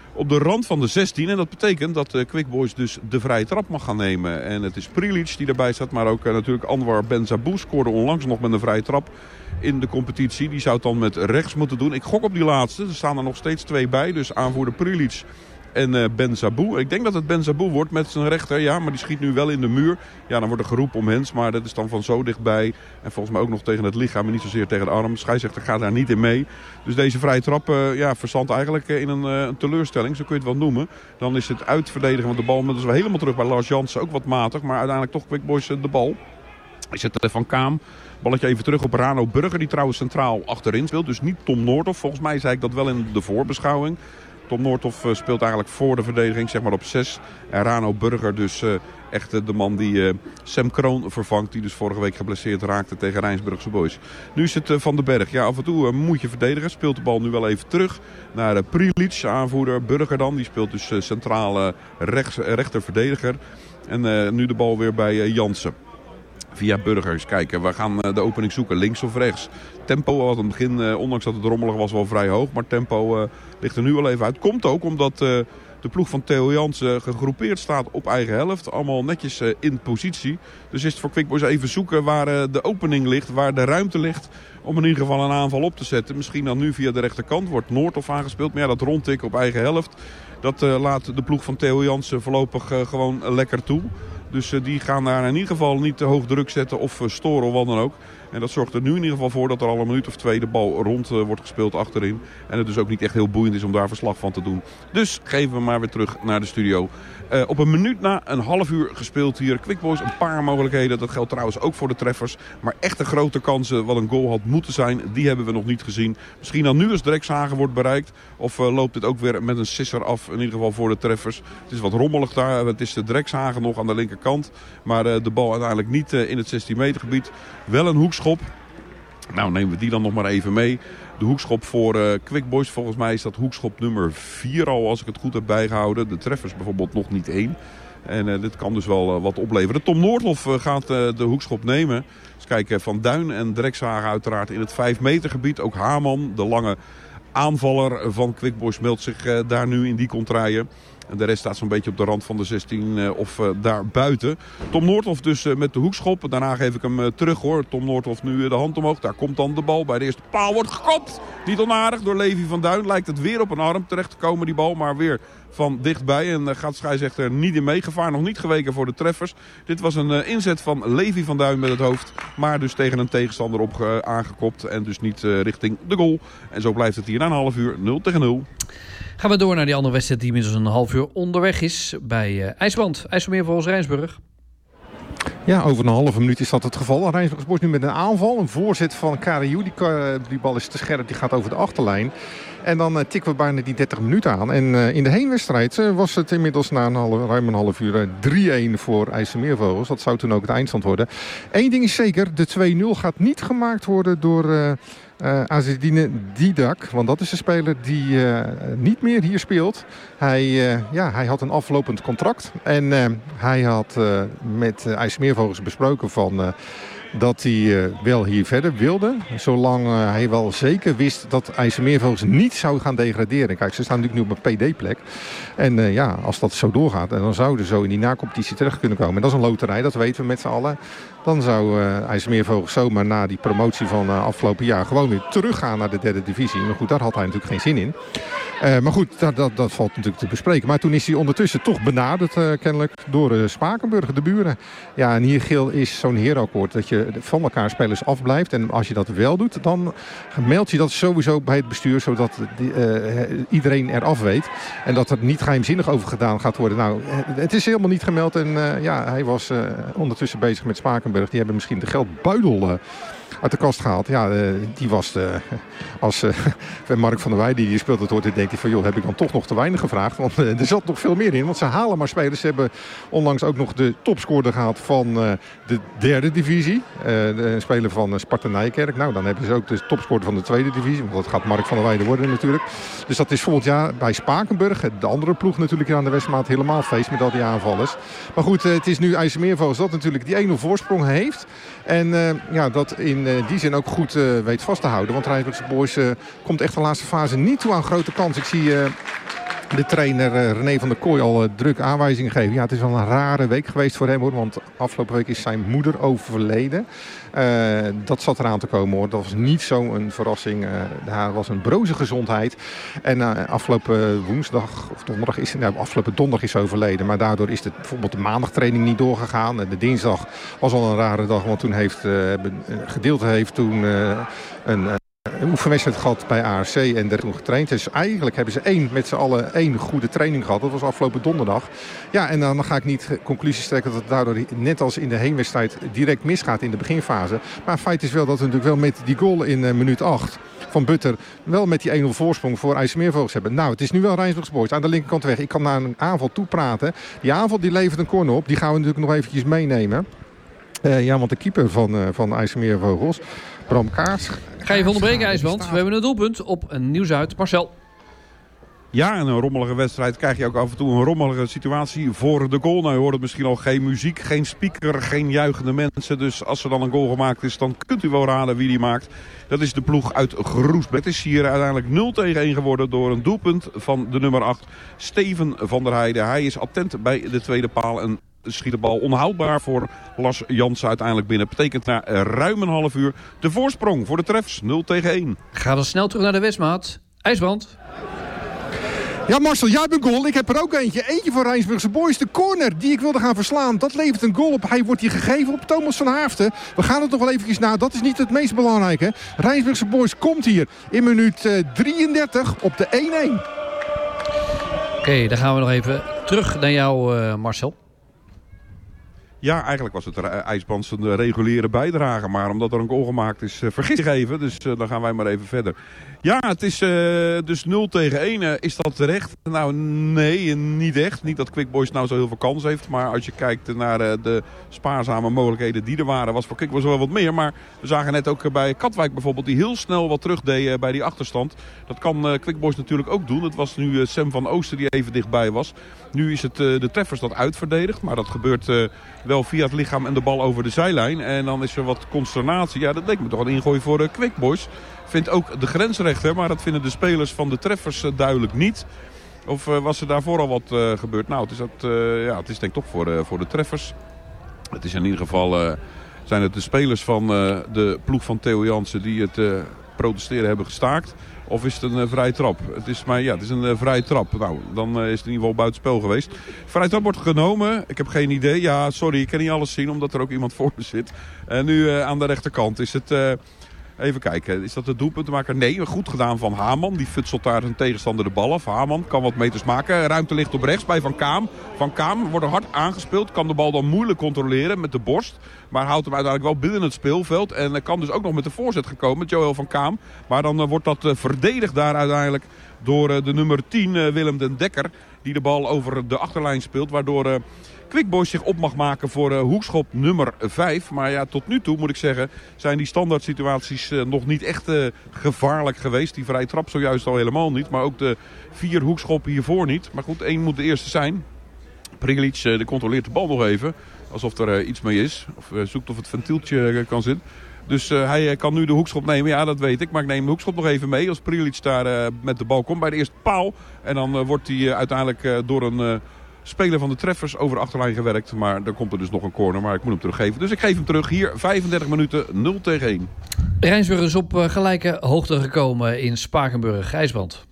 op de rand van de 16. En dat betekent dat Quick Boys dus de vrije trap mag gaan nemen. En het is Prilic die erbij staat, maar ook natuurlijk Anwar Benzabou scoorde onlangs nog met een vrije trap in de competitie. Die zou het dan met rechts moeten doen. Ik gok op die laatste. Er staan er nog steeds 2 bij. Dus aanvoerder Prilic en Benzabou. Ik denk dat het Benzabou wordt met zijn rechter. Ja, maar die schiet nu wel in de muur. Ja, dan wordt er geroepen om hens. Maar dat is dan van zo dichtbij. En volgens mij ook nog tegen het lichaam. En niet zozeer tegen de arm. De scheidsrechter gaat daar niet in mee. Dus deze vrije trap verstand eigenlijk in een teleurstelling. Zo kun je het wel noemen. Dan is het uitverdedigen van de bal. Dat is wel helemaal terug bij Lars Jansen. Ook wat matig. Maar uiteindelijk toch Quick Boys de bal. Is het Van Kaam. Balletje even terug op Rano Burger. Die trouwens centraal achterin speelt. Dus niet Tom Noordhoff. Volgens mij zei ik dat wel in de voorbeschouwing. Tom Noordhoff speelt eigenlijk voor de verdediging, zeg maar op 6. En Rano Burger dus echt de man die Sam Kroon vervangt. Die dus vorige week geblesseerd raakte tegen Rijnsburgse Boys. Nu is het Van den Berg. Ja, af en toe moet je verdedigen. Speelt de bal nu wel even terug naar Prilic, aanvoerder. Burger dan. Die speelt dus centrale rechterverdediger. En nu de bal weer bij Jansen. Via Burgers. Kijken, we gaan de opening zoeken. Links of rechts. Tempo was aan het begin, ondanks dat het rommelig was, wel vrij hoog. Maar tempo ligt er nu wel even uit. Komt ook omdat de ploeg van Theo Jansen gegroepeerd staat op eigen helft. Allemaal netjes in positie. Dus is het voor Quick Boys even zoeken waar de opening ligt. Waar de ruimte ligt om in ieder geval een aanval op te zetten. Misschien dan nu via de rechterkant. Wordt Noordhoff aangespeeld. Maar ja, dat rondtikken op eigen helft. Dat laat de ploeg van Theo Jansen voorlopig gewoon lekker toe. Dus die gaan daar in ieder geval niet te hoog druk zetten of storen of wat dan ook. En dat zorgt er nu in ieder geval voor dat er al een minuut of 2 de bal rond wordt gespeeld achterin. En het dus ook niet echt heel boeiend is om daar verslag van te doen. Dus geven we maar weer terug naar de studio. Op een minuut na een half uur gespeeld hier. Quick Boys een paar mogelijkheden. Dat geldt trouwens ook voor de treffers. Maar echte grote kansen wat een goal had moeten zijn. Die hebben we nog niet gezien. Misschien dan nu als Drekshagen wordt bereikt. Of loopt het ook weer met een sisser af. In ieder geval voor de treffers. Het is wat rommelig daar. Het is de Drekshagen nog aan de linkerkant. Maar de bal uiteindelijk niet in het 16 meter gebied. Wel een hoekschop. Nou, nemen we die dan nog maar even mee. De hoekschop voor Quick Boys. Volgens mij is dat hoekschop nummer 4 al, als ik het goed heb bijgehouden. De treffers bijvoorbeeld nog niet 1. En dit kan dus wel wat opleveren. Tom Noordhoff gaat de hoekschop nemen. Dus kijken, Van Duin en Drekshagen uiteraard in het 5 meter gebied. Ook Haman, de lange aanvaller van Quick Boys, meldt zich daar nu in die contraien. En de rest staat zo'n beetje op de rand van de 16 of daar buiten. Tom Noordhoff dus met de hoekschop. Daarna geef ik hem terug hoor. Tom Noordhoff nu de hand omhoog. Daar komt dan de bal. Bij de eerste paal wordt gekopt. Niet onaardig door Levi van Duin. Lijkt het weer op een arm terecht te komen die bal. Maar weer van dichtbij. En gaat scheidsrechter niet in mee. Gevaar nog niet geweken voor de treffers. Dit was een inzet van Levi van Duin met het hoofd. Maar dus tegen een tegenstander op aangekopt. En dus niet richting de goal. En zo blijft het hier na een half uur 0-0. Gaan we door naar die andere wedstrijd die inmiddels een half uur onderweg is bij IJsland. IJsselmeervogels Rijnsburg. Ja, over een halve minuut is dat het geval. Rijnsburg Boys nu met een aanval. Een voorzet van Kariou. Die bal is te scherp, die gaat over de achterlijn. En dan tikken we bijna die 30 minuten aan. En in de heenwedstrijd was het inmiddels na ruim een half uur 3-1 voor IJsselmeervogels. Dat zou toen ook het eindstand worden. Eén ding is zeker, de 2-0 gaat niet gemaakt worden door Azedine Didak. Want dat is de speler die niet meer hier speelt. Hij had een aflopend contract. En hij had met IJsselmeervogels besproken van dat hij wel hier verder wilde. Zolang hij wel zeker wist dat IJsselmeervogels niet zou gaan degraderen. Kijk, ze staan natuurlijk nu op een PD-plek. En als dat zo doorgaat, dan zouden ze zo in die nacompetitie terecht kunnen komen. En dat is een loterij, dat weten we met z'n allen. Dan zou IJsselmeervogels zomaar na die promotie van afgelopen jaar gewoon weer teruggaan naar de derde divisie. Maar goed, daar had hij natuurlijk geen zin in. Maar goed, dat valt natuurlijk te bespreken. Maar toen is hij ondertussen toch benaderd kennelijk door Spakenburg, de buren. Ja, en hier is zo'n herenakkoord dat je van elkaar spelers afblijft. En als je dat wel doet, dan meld je dat sowieso bij het bestuur, zodat iedereen eraf weet. En dat er niet geheimzinnig over gedaan gaat worden. Nou, het is helemaal niet gemeld. En hij was ondertussen bezig met Spakenburg. Die hebben misschien de geldbuidel uit de kast gehaald. Ja, die was als Mark van der Weijden die speelt het hoort, dan denkt hij van joh, heb ik dan toch nog te weinig gevraagd? Want er zat nog veel meer in. Want ze halen maar spelers. Ze hebben onlangs ook nog de topscorer gehad van de derde divisie. De speler van Sparta Nijkerk. Nou, dan hebben ze ook de topscorer van de tweede divisie. Want dat gaat Mark van der Weijden worden natuurlijk. Dus dat is volgend jaar bij Spakenburg. De andere ploeg natuurlijk hier aan de Westmaat helemaal feest met al die aanvallers. Maar goed, het is nu IJsselmeervogels dat natuurlijk die 1-0 voorsprong heeft. En dat in die zin ook goed weet vast te houden. Want Rijnsburgse Boys komt echt de laatste fase niet toe aan grote kans. Ik zie de trainer René van der Kooi al druk aanwijzingen geven. Ja, het is wel een rare week geweest voor hem, hoor. Want afgelopen week is zijn moeder overleden. Dat zat eraan te komen, hoor. Dat was niet zo'n verrassing. Hij was een broze gezondheid. En afgelopen woensdag of donderdag afgelopen donderdag is hij overleden. Maar daardoor is bijvoorbeeld de maandagtraining niet doorgegaan. En de dinsdag was al een rare dag. Want toen heeft een oefenwedstrijd gehad bij ARC en daar toen getraind. Dus eigenlijk hebben ze met z'n allen één goede training gehad. Dat was afgelopen donderdag. Ja, en dan ga ik niet conclusies trekken dat het daardoor net als in de heenwedstrijd direct misgaat in de beginfase. Maar feit is wel dat we natuurlijk wel met die goal in minuut 8 van Butter wel met die 1-0 voorsprong voor IJsselmeervogels hebben. Nou, het is nu wel Rijnsburgse Boys aan de linkerkant weg. Ik kan naar een aanval toe praten. Die aanval die levert een corner op. Die gaan we natuurlijk nog eventjes meenemen. Want de keeper van IJsselmeervogels, Bram Kaars. Ga je onderbreken, IJsband? We hebben een doelpunt op Nieuws-Uit. Marcel. Ja, en een rommelige wedstrijd krijg je ook af en toe een rommelige situatie voor de goal. Nou, je hoort het misschien al, geen muziek, geen speaker, geen juichende mensen. Dus als er dan een goal gemaakt is, dan kunt u wel raden wie die maakt. Dat is de ploeg uit Groesbeek. Het is hier uiteindelijk 0-1 geworden door een doelpunt van de nummer 8, Steven van der Heijden. Hij is attent bij de tweede paal en schiet de bal onhoudbaar voor Lars Jansen uiteindelijk binnen. Betekent na ruim een half uur de voorsprong voor de Treffs 0-1. Ga dan snel terug naar de Westmaat. IJsband. Ja, Marcel, jij hebt een goal. Ik heb er ook eentje. Eentje voor Rijnsburgse Boys. De corner die ik wilde gaan verslaan. Dat levert een goal op. Hij wordt hier gegeven op Thomas van Haaften. We gaan het nog wel eventjes na. Dat is niet het meest belangrijke. Rijnsburgse Boys komt hier in minuut 33 op de 1-1. Oké, dan gaan we nog even terug naar jou, Marcel. Ja, eigenlijk was het IJsband zijn reguliere bijdrage. Maar omdat er een goal gemaakt is, vergis zich even. Dus dan gaan wij maar even verder. Ja, het is dus 0-1. Is dat terecht? Nou, nee, niet echt. Niet dat Quick Boys nou zo heel veel kans heeft. Maar als je kijkt naar de spaarzame mogelijkheden die er waren, was voor Quick Boys wel wat meer. Maar we zagen net ook bij Katwijk bijvoorbeeld, die heel snel wat terugdeed bij die achterstand. Dat kan Quick Boys natuurlijk ook doen. Het was nu Sam van Oosten die even dichtbij was. Nu is het de Treffers dat uitverdedigt. Maar dat gebeurt wel via het lichaam en de bal over de zijlijn. En dan is er wat consternatie. Ja, dat leek me toch een ingooi voor Quick Boys. Vindt ook de grensrechter, maar dat vinden de spelers van de Treffers duidelijk niet. Of was er daarvoor al wat gebeurd? Nou, het is denk ik toch voor de Treffers. Het is in ieder geval, zijn het de spelers van de ploeg van Theo Jansen die het protesteren hebben gestaakt. Of is het een vrije trap? Het is een vrije trap. Nou, dan is het in ieder geval buitenspel geweest. Vrije trap wordt genomen. Ik heb geen idee. Ja, sorry, ik kan niet alles zien omdat er ook iemand voor me zit. En nu aan de rechterkant is het... Even kijken, is dat de doelpuntenmaker? Nee, goed gedaan van Haman. Die futselt daar zijn tegenstander de bal af. Haman kan wat meters maken. Ruimte ligt op rechts bij Van Kaam. Van Kaam wordt er hard aangespeeld. Kan de bal dan moeilijk controleren met de borst. Maar houdt hem uiteindelijk wel binnen het speelveld. En kan dus ook nog met de voorzet gekomen met Joël van Kaam. Maar dan wordt dat verdedigd daar uiteindelijk door de nummer 10, Willem den Dekker. Die de bal over de achterlijn speelt. Waardoor Quick Boys zich op mag maken voor hoekschop nummer 5. Maar ja, tot nu toe moet ik zeggen, zijn die standaard situaties nog niet echt gevaarlijk geweest. Die vrije trap zojuist al helemaal niet. Maar ook de 4 hoekschoppen hiervoor niet. Maar goed, 1 moet de eerste zijn. Prilic die controleert de bal nog even. Alsof er iets mee is. Of zoekt of het ventieltje kan zitten. Dus hij kan nu de hoekschop nemen. Ja, dat weet ik. Maar ik neem de hoekschop nog even mee. Als Prilic daar met de bal komt bij de eerste paal. En dan wordt hij uiteindelijk door een speler van de Treffers over de achterlijn gewerkt. Maar dan komt er dus nog een corner. Maar ik moet hem teruggeven. Dus ik geef hem terug. Hier 35 minuten 0-1. Rijnsburg is op gelijke hoogte gekomen in Spakenburg. IJsband.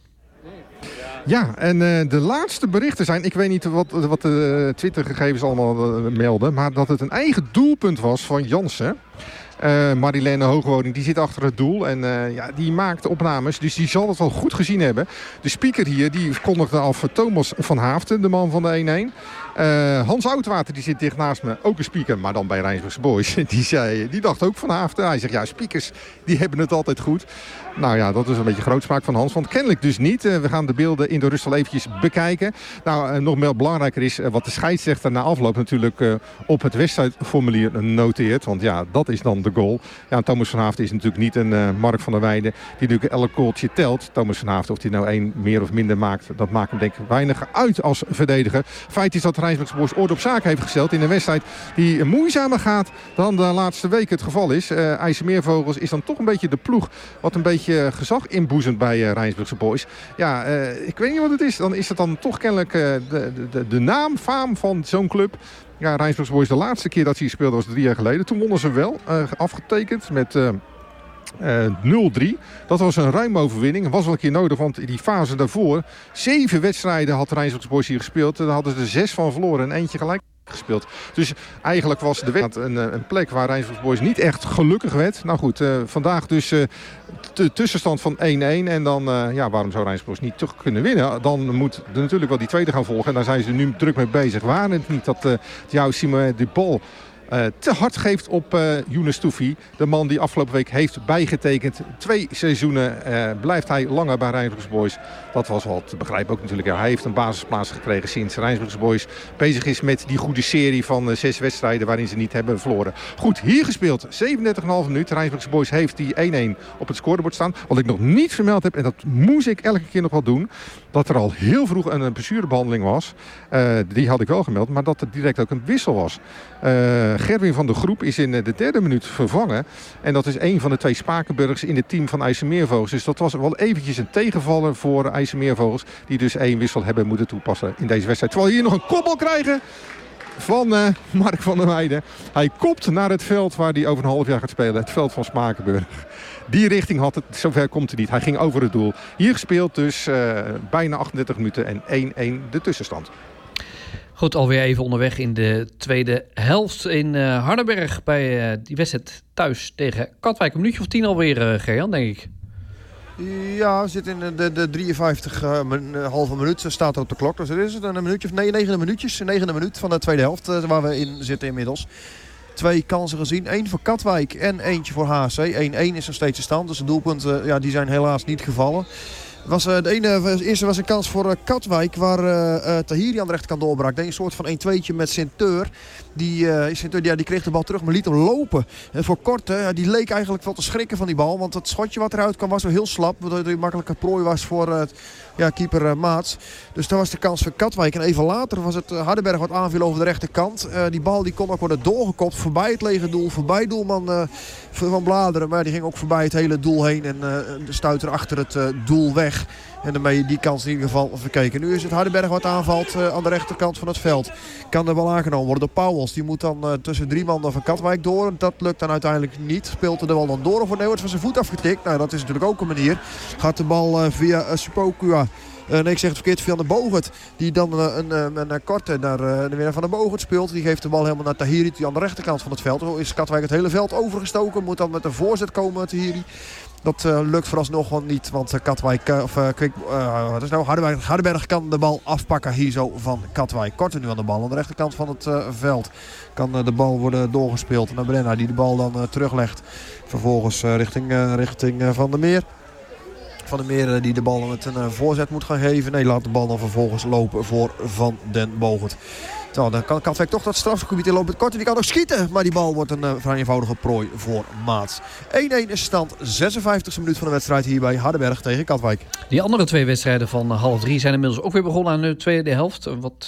Ja, en de laatste berichten zijn... Ik weet niet wat de Twitter-gegevens allemaal melden... maar dat het een eigen doelpunt was van Jansen. Marilène Hoogwoning, die zit achter het doel. En die maakt opnames, dus die zal het wel goed gezien hebben. De speaker hier, die kondigde af Thomas van Haaften, de man van de 1-1. Hans Oudwater, die zit dicht naast me, ook een speaker, maar dan bij Rijnsburgse Boys. Die dacht ook van Haaften. Hij zegt, ja, speakers, die hebben het altijd goed. Nou ja, dat is een beetje grootspraak van Hans, want kennelijk dus niet. We gaan de beelden in de rust al eventjes bekijken. Nou, nog veel belangrijker is wat de scheidsrechter na afloop natuurlijk op het wedstrijdformulier noteert. Want ja, dat is dan de goal. Ja, Thomas van Haaften is natuurlijk niet een Mark van der Weijden die natuurlijk elk goaltje telt. Thomas van Haaften, of hij nou 1 meer of minder maakt, dat maakt hem denk ik weinig uit als verdediger. Feit is dat Rijnsburgse Boys orde op zaak heeft gesteld in een wedstrijd die moeizamer gaat dan de laatste weken het geval is. IJsselmeervogels is dan toch een beetje de ploeg wat een beetje beetje gezag inboezemt bij Rijnsburgse Boys. Ja, ik weet niet wat het is. Dan is het dan toch kennelijk de naam, faam van zo'n club. Ja, Rijnsburgse Boys, de laatste keer dat ze hier speelden was 3 jaar geleden. Toen wonnen ze wel, afgetekend met 0-3. Dat was een ruime overwinning. Was wel een keer nodig, want die fase daarvoor 7 wedstrijden had Rijnsburgse Boys hier gespeeld. Daar hadden ze er 6 van verloren en eentje gelijk gespeeld. Dus eigenlijk was de wedstrijd een plek waar Rijnsburgse Boys niet echt gelukkig werd. Nou goed, vandaag dus de tussenstand van 1-1. En dan, waarom zou Rijnsburgse Boys niet terug kunnen winnen? Dan moet er natuurlijk wel die tweede gaan volgen. En daar zijn ze nu druk mee bezig. Waren het niet dat jouw Simon de bal te hard geeft op Younes Toufi. De man die afgelopen week heeft bijgetekend. 2 seizoenen blijft hij langer bij Rijnsburgse Boys. Dat was wel te begrijpen ook natuurlijk. Ja, hij heeft een basisplaats gekregen sinds Rijnsburgse Boys bezig is met die goede serie van 6 wedstrijden waarin ze niet hebben verloren. Goed, hier gespeeld. 37,5 minuut. Rijnsburgse Boys heeft die 1-1 op het scorebord staan. Wat ik nog niet vermeld heb, en dat moest ik elke keer nog wel doen, dat er al heel vroeg een blessurebehandeling was. Die had ik wel gemeld, maar dat er direct ook een wissel was. Gerwin van de Groep is in de 3e minuut vervangen. En dat is een van de 2 Spakenburgers in het team van IJsselmeervogels. Dus dat was wel eventjes een tegenvaller voor IJsselmeervogels. Die dus 1 wissel hebben moeten toepassen in deze wedstrijd. Terwijl we hier nog een kopbal krijgen van Mark van der Meijden. Hij kopt naar het veld waar hij over een half jaar gaat spelen. Het veld van Spakenburg. Die richting had het, zover komt hij niet. Hij ging over het doel. Hier gespeeld dus bijna 38 minuten en 1-1 de tussenstand. Goed, alweer even onderweg in de tweede helft in Hardenberg bij die wedstrijd thuis tegen Katwijk. Een minuutje of 10 alweer, Gerjan, denk ik. Ja, we zitten in de 53,5 minuut staat er op de klok. Dus er is het een minuutje of 9 minuutjes. 9e minuut van de tweede helft waar we in zitten inmiddels. 2 kansen gezien. 1 voor Katwijk en eentje voor HC. 1-1 is nog steeds de stand. Dus de doelpunten die zijn helaas niet gevallen. De eerste was een kans voor Katwijk waar Tahiri aan de rechterkant doorbrak. Deed een soort van 1-2'tje met Sinteur. Die kreeg de bal terug, maar liet hem lopen. En voor Korte, die leek eigenlijk wel te schrikken van die bal. Want het schotje wat eruit kwam was wel heel slap. Waardoor hij makkelijke prooi was voor keeper Maats. Dus dat was de kans voor Katwijk. En even later was het Hardenberg wat aanviel over de rechterkant. Die bal die kon ook worden doorgekopt voorbij het lege doel. Voorbij doelman van Bladeren. Maar die ging ook voorbij het hele doel heen. En stuitte achter het doel weg. En daarmee die kans in ieder geval verkeken. Nu is het Hardenberg wat aanvalt aan de rechterkant van het veld. Kan er wel aangenomen worden door Pauwels. Die moet dan tussen 3 man van Katwijk door. Dat lukt dan uiteindelijk niet. Speelt de bal dan door of wordt van zijn voet afgetikt. Nou, dat is natuurlijk ook een manier. Gaat de bal via Spokua. Nee, ik zeg het verkeerd, via de Bogert. Die dan een korte naar de winnaar van de Bogert speelt. Die geeft de bal helemaal naar Tahiri. Die aan de rechterkant van het veld. Zo is Katwijk het hele veld overgestoken. Moet dan met een voorzet komen, Tahiri. Dat lukt vooralsnog wel niet, want Katwijk, Hardenberg kan de bal afpakken hier zo van Katwijk. Korte nu aan de bal aan de rechterkant van het veld. Kan de bal worden doorgespeeld naar Brenna die de bal dan teruglegt. Vervolgens richting Van der Meer. Van der Meer die de bal met een voorzet moet gaan geven. Nee, laat de bal dan vervolgens lopen voor Van den Bogert. Nou, dan kan Katwijk toch dat strafgebied inlopen met Korte. Die kan nog schieten, maar die bal wordt een vrij eenvoudige prooi voor Maats. 1-1 is stand, 56e minuut van de wedstrijd hier bij Hardenberg tegen Katwijk. Die andere 2 wedstrijden van 2:30 zijn inmiddels ook weer begonnen aan de tweede helft.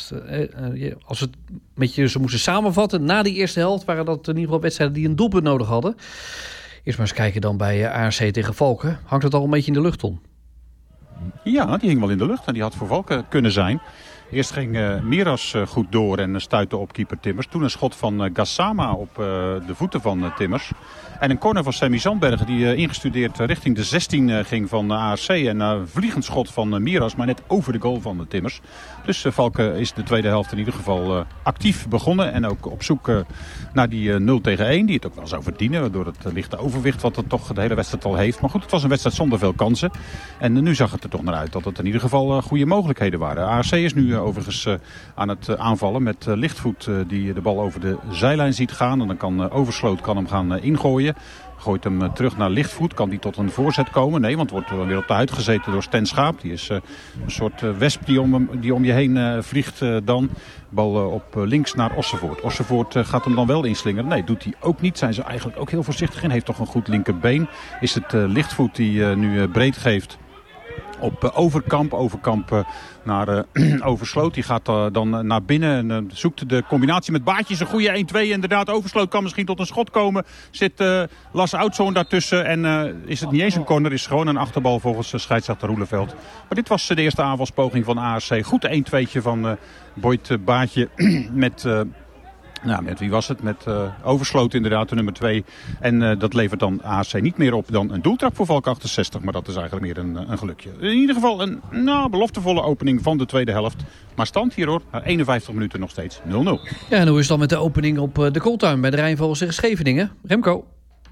Als we het met je zo moesten samenvatten, na die eerste helft waren dat in ieder geval wedstrijden die een doelpunt nodig hadden. Eerst maar eens kijken dan bij ARC tegen Valken. Hangt het al een beetje in de lucht, Tom? Ja, die hing wel in de lucht en die had voor Valken kunnen zijn. Eerst ging Miras goed door en stuitte op keeper Timmers. Toen een schot van Gassama op de voeten van Timmers. En een corner van Sammy Zandbergen die ingestudeerd richting de 16 ging van ARC. En een vliegend schot van Miras, maar net over de goal van Timmers. Dus Valken is de tweede helft in ieder geval actief begonnen. En ook op zoek naar die 0-1 die het ook wel zou verdienen. Door het lichte overwicht wat het toch de hele wedstrijd al heeft. Maar goed, het was een wedstrijd zonder veel kansen. En nu zag het er toch naar uit dat het in ieder geval goede mogelijkheden waren. ARC is nu overigens aan het aanvallen met Lichtvoet die de bal over de zijlijn ziet gaan. En dan kan Oversloot hem gaan ingooien. Gooit hem terug naar Lichtvoet. Kan die tot een voorzet komen? Nee, want wordt weer op de huid gezeten door Sten Schaap. Die is een soort wesp die om je heen vliegt dan. Bal op links naar Ossenvoort. Ossenvoort gaat hem dan wel inslingeren. Nee, doet hij ook niet. Zijn ze eigenlijk ook heel voorzichtig in. Heeft toch een goed linkerbeen. Is het Lichtvoet die nu breed geeft op Overkamp. Overkamp naar Oversloot. Die gaat dan naar binnen en zoekt de combinatie met Baartjes. Een goede 1-2. Inderdaad, Oversloot kan misschien tot een schot komen. Zit Lasse Oudszoon daartussen. En is het niet eens een corner. Is gewoon een achterbal volgens scheidsrechter Roeleveld. Maar dit was de eerste aanvalspoging van ASC. Goed 1-2'tje van Boyd Baartje met... met wie was het? Met Oversloot inderdaad, de nummer 2. En dat levert dan ASC niet meer op dan een doeltrap voor Valk 68. Maar dat is eigenlijk meer een gelukje. In ieder geval een beloftevolle opening van de tweede helft. Maar stand hier hoor, na 51 minuten nog steeds 0-0. Ja, en hoe is het dan met de opening op de Kooltuin bij de Rijnvogels tegen Scheveningen? Remco?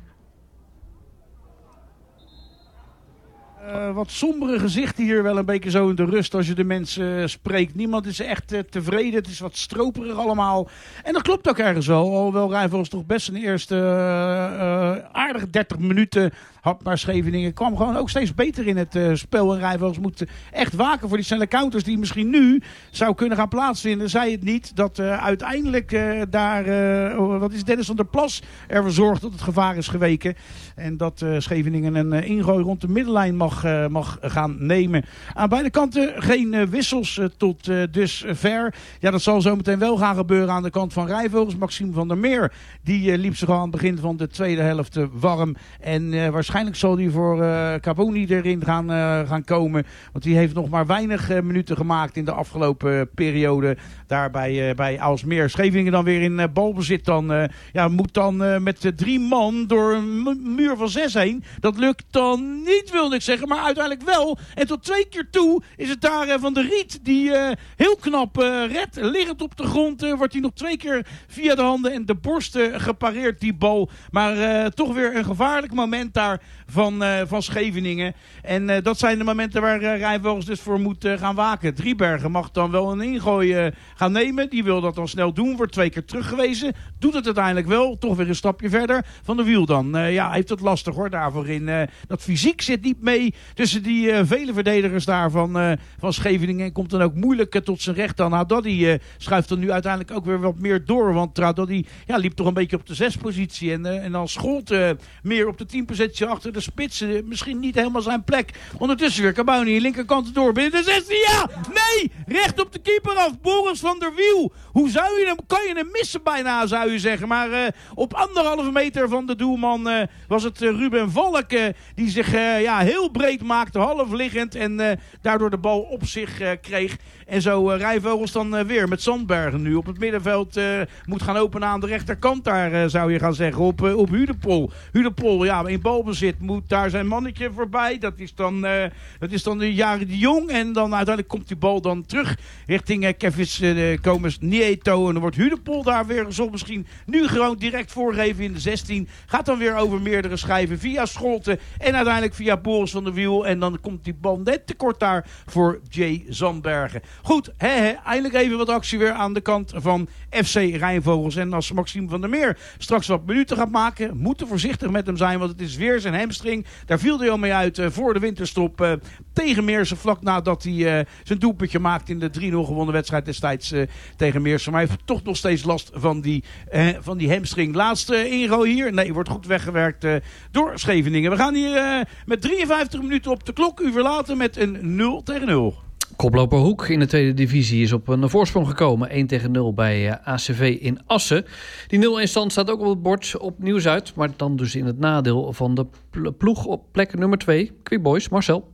Wat sombere gezichten hier wel een beetje zo in de rust als je de mensen spreekt. Niemand is echt tevreden. Het is wat stroperig allemaal. En dat klopt ook ergens wel. Alhoewel Rijnvogels toch best in de eerste aardige 30 minuten had. Maar Scheveningen kwam gewoon ook steeds beter in het spel. En Rijnvogels moeten echt waken voor die snelle counters die misschien nu zou kunnen gaan plaatsvinden. Zij het niet dat uiteindelijk wat is Dennis van der Plas ervoor zorgt dat het gevaar is geweken. En dat Scheveningen een ingooi rond de middenlijn mag gaan nemen. Aan beide kanten geen wissels tot dusver. Ja, dat zal zometeen wel gaan gebeuren aan de kant van Rijnvogels. Maxime van der Meer, die liep zich al aan het begin van de tweede helft warm. En waarschijnlijk zal die voor Carboni erin gaan komen. Want die heeft nog maar weinig minuten gemaakt in de afgelopen periode. Daar bij Aalsmeer. Scheveningen dan weer in balbezit. Moet dan met 3 man door een muur van 6 heen. Dat lukt dan niet, wilde ik zeggen. Maar uiteindelijk wel. En tot 2 keer toe is het daar Van der Riet die heel knap redt. Liggend op de grond wordt hij nog 2 keer via de handen en de borsten gepareerd, die bal. Maar toch weer een gevaarlijk moment daar van Scheveningen. En dat zijn de momenten waar Rijnvogels dus voor moet gaan waken. Driebergen mag dan wel een ingooi gaan nemen. Die wil dat dan snel doen. Wordt 2 keer teruggewezen. Doet het uiteindelijk wel. Toch weer een stapje verder. Van der Wiel dan. Heeft het lastig hoor daarvoor in. Dat fysiek zit niet mee tussen die vele verdedigers daar van Scheveningen. En komt dan ook moeilijk tot zijn recht dan. Haddadi schuift dan nu uiteindelijk ook weer wat meer door. Want Haddadi liep toch een beetje op de 6-positie. En dan Scholt meer op de 10-positie achter de spitsen. Misschien niet helemaal zijn plek. Ondertussen weer Kabouni, linkerkant door. Binnen de 16. Ja! Nee! Recht op de keeper af. Boris van der Wiel. Hoe zou je hem? Kan je hem missen bijna, zou je zeggen. Maar op 1,5 meter van de doelman was het Ruben Valk die zich heel breed maakte. Half liggend. En daardoor de bal op zich kreeg. En zo Rijnvogels dan weer met Zandbergen nu op het middenveld moet gaan openen aan de rechterkant daar, zou je gaan zeggen. Op Hudepol. Hudepol, in balbezit moet daar zijn mannetje voorbij. Dat is dan de Jari de Jong. En dan uiteindelijk komt die bal dan terug richting Kevis Komers Nieto. En dan wordt Hudepol daar weer gezocht. Misschien nu gewoon direct voorgeven in de 16. Gaat dan weer over meerdere schijven via Scholten. En uiteindelijk via Boris van der Wiel. En dan komt die bal net te kort daar voor Jay Zandbergen. Goed, eindelijk even wat actie weer aan de kant van FC Rijnvogels. En als Maxime van der Meer straks wat minuten gaat maken, moet er voorzichtig met hem zijn, want het is weer zijn hamstring. Daar viel hij al mee uit voor de winterstop tegen Meersen, vlak nadat hij zijn doelpuntje maakte in de 3-0 gewonnen wedstrijd destijds tegen Meersen. Maar hij heeft toch nog steeds last van die hamstring. Laatste ingooi hier. Nee, wordt goed weggewerkt door Scheveningen. We gaan hier met 53 minuten op de klok u verlaten met een 0-0. Koploper Hoek in de tweede divisie is op een voorsprong gekomen. 1-0 bij ACV in Assen. Die 0-1 stand staat ook op het bord opnieuw uit. Maar dan dus in het nadeel van de ploeg op plek nummer 2. Quick Boys, Marcel.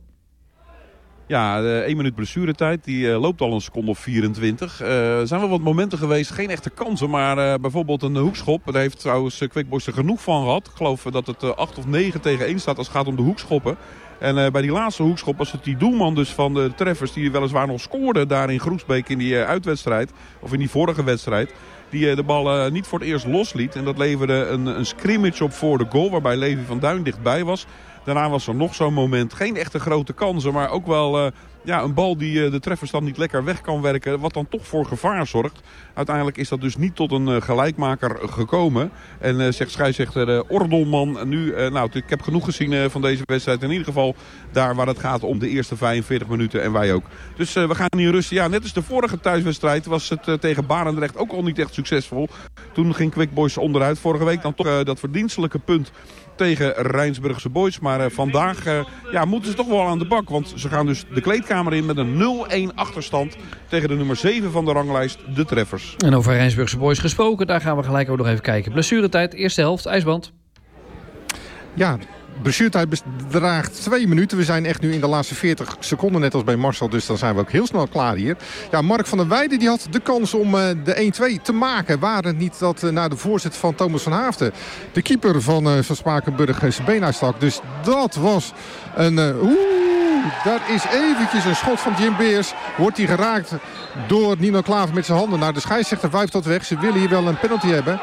Ja, 1 minuut blessuretijd. Die loopt al een seconde of 24. Er zijn wel wat momenten geweest. Geen echte kansen, maar bijvoorbeeld een hoekschop. Daar heeft trouwens Quick Boys er genoeg van gehad. Ik geloof dat het 8 of 9 tegen 1 staat als het gaat om de hoekschoppen. En bij die laatste hoekschop was het die doelman dus van de treffers die weliswaar nog scoorde daar in Groesbeek in die uitwedstrijd. Of in die vorige wedstrijd. Die de bal niet voor het eerst losliet. En dat leverde een scrimmage op voor de goal waarbij Levi van Duin dichtbij was. Daarna was er nog zo'n moment. Geen echte grote kansen, maar ook wel een bal die de trefferstand niet lekker weg kan werken. Wat dan toch voor gevaar zorgt. Uiteindelijk is dat dus niet tot een gelijkmaker gekomen. En zegt scheidsrechter Ordelman. Nu, ik heb genoeg gezien van deze wedstrijd. In ieder geval daar waar het gaat om de eerste 45 minuten en wij ook. Dus we gaan hier rusten. Ja, net als de vorige thuiswedstrijd was het tegen Barendrecht ook al niet echt succesvol. Toen ging Quick Boys onderuit. Vorige week dan toch dat verdienstelijke punt tegen Rijnsburgse Boys. Maar vandaag moeten ze toch wel aan de bak. Want ze gaan dus de kleedkamer in met een 0-1 achterstand tegen de nummer 7 van de ranglijst, de Treffers. En over Rijnsburgse Boys gesproken, daar gaan we gelijk ook nog even kijken. Blessuretijd, eerste helft, ijsband. Ja, blessuretijd bedraagt 2 minuten. We zijn echt nu in de laatste 40 seconden, net als bij Marcel. Dus dan zijn we ook heel snel klaar hier. Ja, Mark van der Weijden die had de kans om de 1-2 te maken. Waar het niet dat na de voorzet van Thomas van Haafden de keeper van Spakenburg zijn been uitstak. Dus dat was een... daar is eventjes een schot van Jim Beers. Wordt hij geraakt door Nino Klaver met zijn handen. Nou, de scheidsrechter wuift dat weg. Ze willen hier wel een penalty hebben.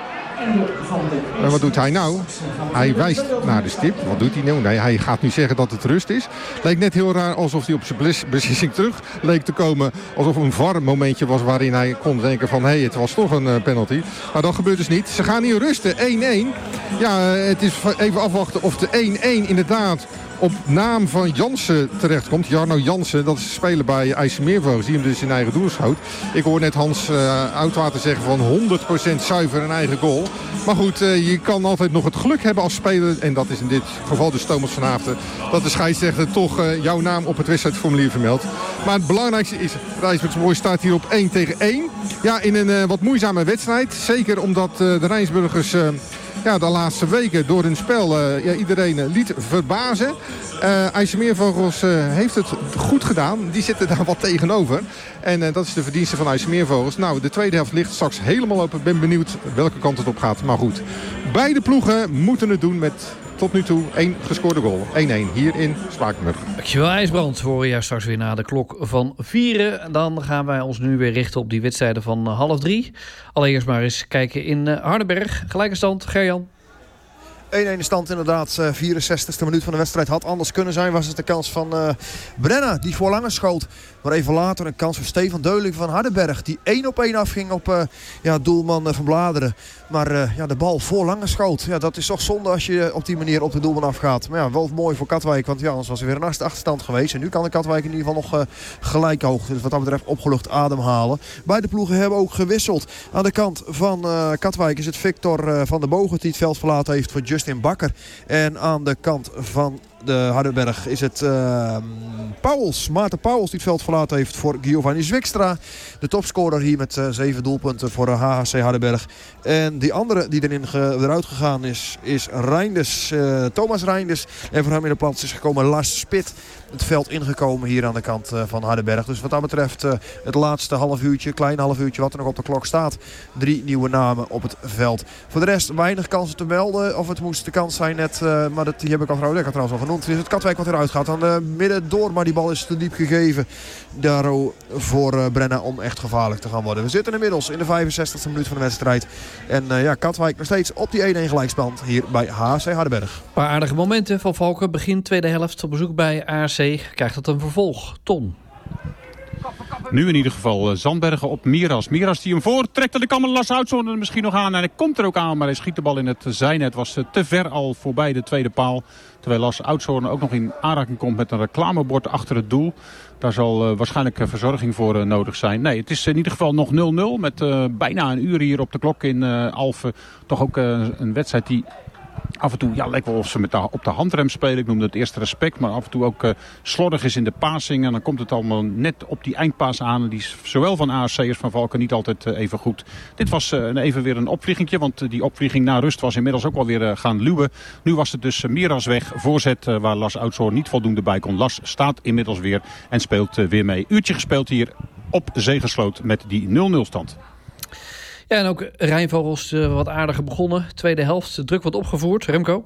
En wat doet hij nou? Hij wijst naar de stip. Wat doet hij nou? Nee, hij gaat nu zeggen dat het rust is. Leek net heel raar alsof hij op zijn beslissing terug leek te komen. Alsof een VAR-momentje was waarin hij kon denken van... hé, het was toch een penalty. Maar dat gebeurt dus niet. Ze gaan hier rusten. 1-1. Ja, het is even afwachten of de 1-1 inderdaad... op naam van Jansen terechtkomt. Jarno Jansen, dat is een speler bij IJsselmeervogels, die hem dus in eigen doel schoot. Ik hoor net Hans Oudwater zeggen van 100% zuiver een eigen goal. Maar goed, je kan altijd nog het geluk hebben als speler. En dat is in dit geval dus Thomas van Haafden. Dat de scheidsrechter toch jouw naam op het wedstrijdformulier vermeldt. Maar het belangrijkste is, Rijnsburgse Boys staat hier op 1-1. Ja, in een wat moeizame wedstrijd. Zeker omdat de Rijnsburgers... de laatste weken door hun spel iedereen liet verbazen. IJsselmeervogels heeft het goed gedaan. Die zitten daar wat tegenover. En dat is de verdienste van IJsselmeervogels. Nou, de tweede helft ligt straks helemaal open. Ik ben benieuwd welke kant het op gaat. Maar goed, beide ploegen moeten het doen met tot nu toe 1 gescoorde goal. 1-1 hier in Spakenburg. Dankjewel IJsbrand. We horen jou straks weer na de klok van 4. Dan gaan wij ons nu weer richten op die wedstrijden van 2:30. Allereerst maar eens kijken in Hardenberg. Gelijke stand, Gerjan. 1-1 stand inderdaad, 64e minuut van de wedstrijd had anders kunnen zijn. Was het de kans van Brenna die voorlange schoot. Maar even later een kans van Stefan Deuling van Hardenberg. Die 1-op-1 afging op doelman van Bladeren. Maar de bal voorlange schoot. Ja, dat is toch zonde als je op die manier op de doelman afgaat. Maar ja, wel mooi voor Katwijk. Want ja, anders was er weer een achterstand geweest. En nu kan de Katwijk in ieder geval nog gelijk hoog. Dus wat dat betreft opgelucht ademhalen. Beide ploegen hebben ook gewisseld. Aan de kant van Katwijk is het Victor van der Bogen die het veld verlaten heeft voor Justin Bakker. En aan de kant van de Hardenberg is het Maarten Pauwels die het veld verlaten heeft voor Giovanni Zwikstra. De topscorer hier met 7 doelpunten voor HHC Hardenberg. En die andere die eruit gegaan is Reinders, Thomas Reinders. En voor hem in de plaats is gekomen Lars Spit. Het veld ingekomen hier aan de kant van Hardenberg. Dus wat dat betreft het laatste klein half uurtje wat er nog op de klok staat. 3 nieuwe namen op het veld. Voor de rest weinig kansen te melden. Of het moest de kans zijn net, maar die heb ik al trouwens al genoemd. Het is het Katwijk wat eruit gaat aan de midden door. Maar die bal is te diep gegeven. Daar voor Brenna om echt gevaarlijk te gaan worden. We zitten inmiddels in de 65e minuut van de wedstrijd. En Katwijk nog steeds op die 1-1 gelijkstand hier bij HC Hardenberg. Een paar aardige momenten van Valken. Begin tweede helft op bezoek bij ARC. Krijgt dat een vervolg? Ton. Nu in ieder geval Zandbergen op Miras. Miras die hem voortrekt. En de kan Lars Oudzoon er misschien nog aan. En hij komt er ook aan, maar hij schiet de bal in het zijnet. Was te ver al voorbij de tweede paal. Terwijl Lars Oudzoon ook nog in aanraking komt met een reclamebord achter het doel. Daar zal waarschijnlijk verzorging voor nodig zijn. Nee, het is in ieder geval nog 0-0. Met bijna een uur hier op de klok in Alphen. Toch ook een wedstrijd die... Af en toe lijkt wel of ze op de handrem spelen. Ik noemde het eerst respect. Maar af en toe ook slordig is in de passing. En dan komt het allemaal net op die eindpaas aan. En die is zowel van ARC als van Valken niet altijd even goed. Dit was even weer een opvliegingje. Want die opvlieging na rust was inmiddels ook alweer gaan luwen. Nu was het dus Miras weg. Voorzet waar Lars Oudzoor niet voldoende bij kon. Lars staat inmiddels weer en speelt weer mee. Uurtje gespeeld hier op Zegersloot met die 0-0 stand. Ja, en ook Rijnvogels wat aardiger begonnen. Tweede helft, druk wat opgevoerd. Remco?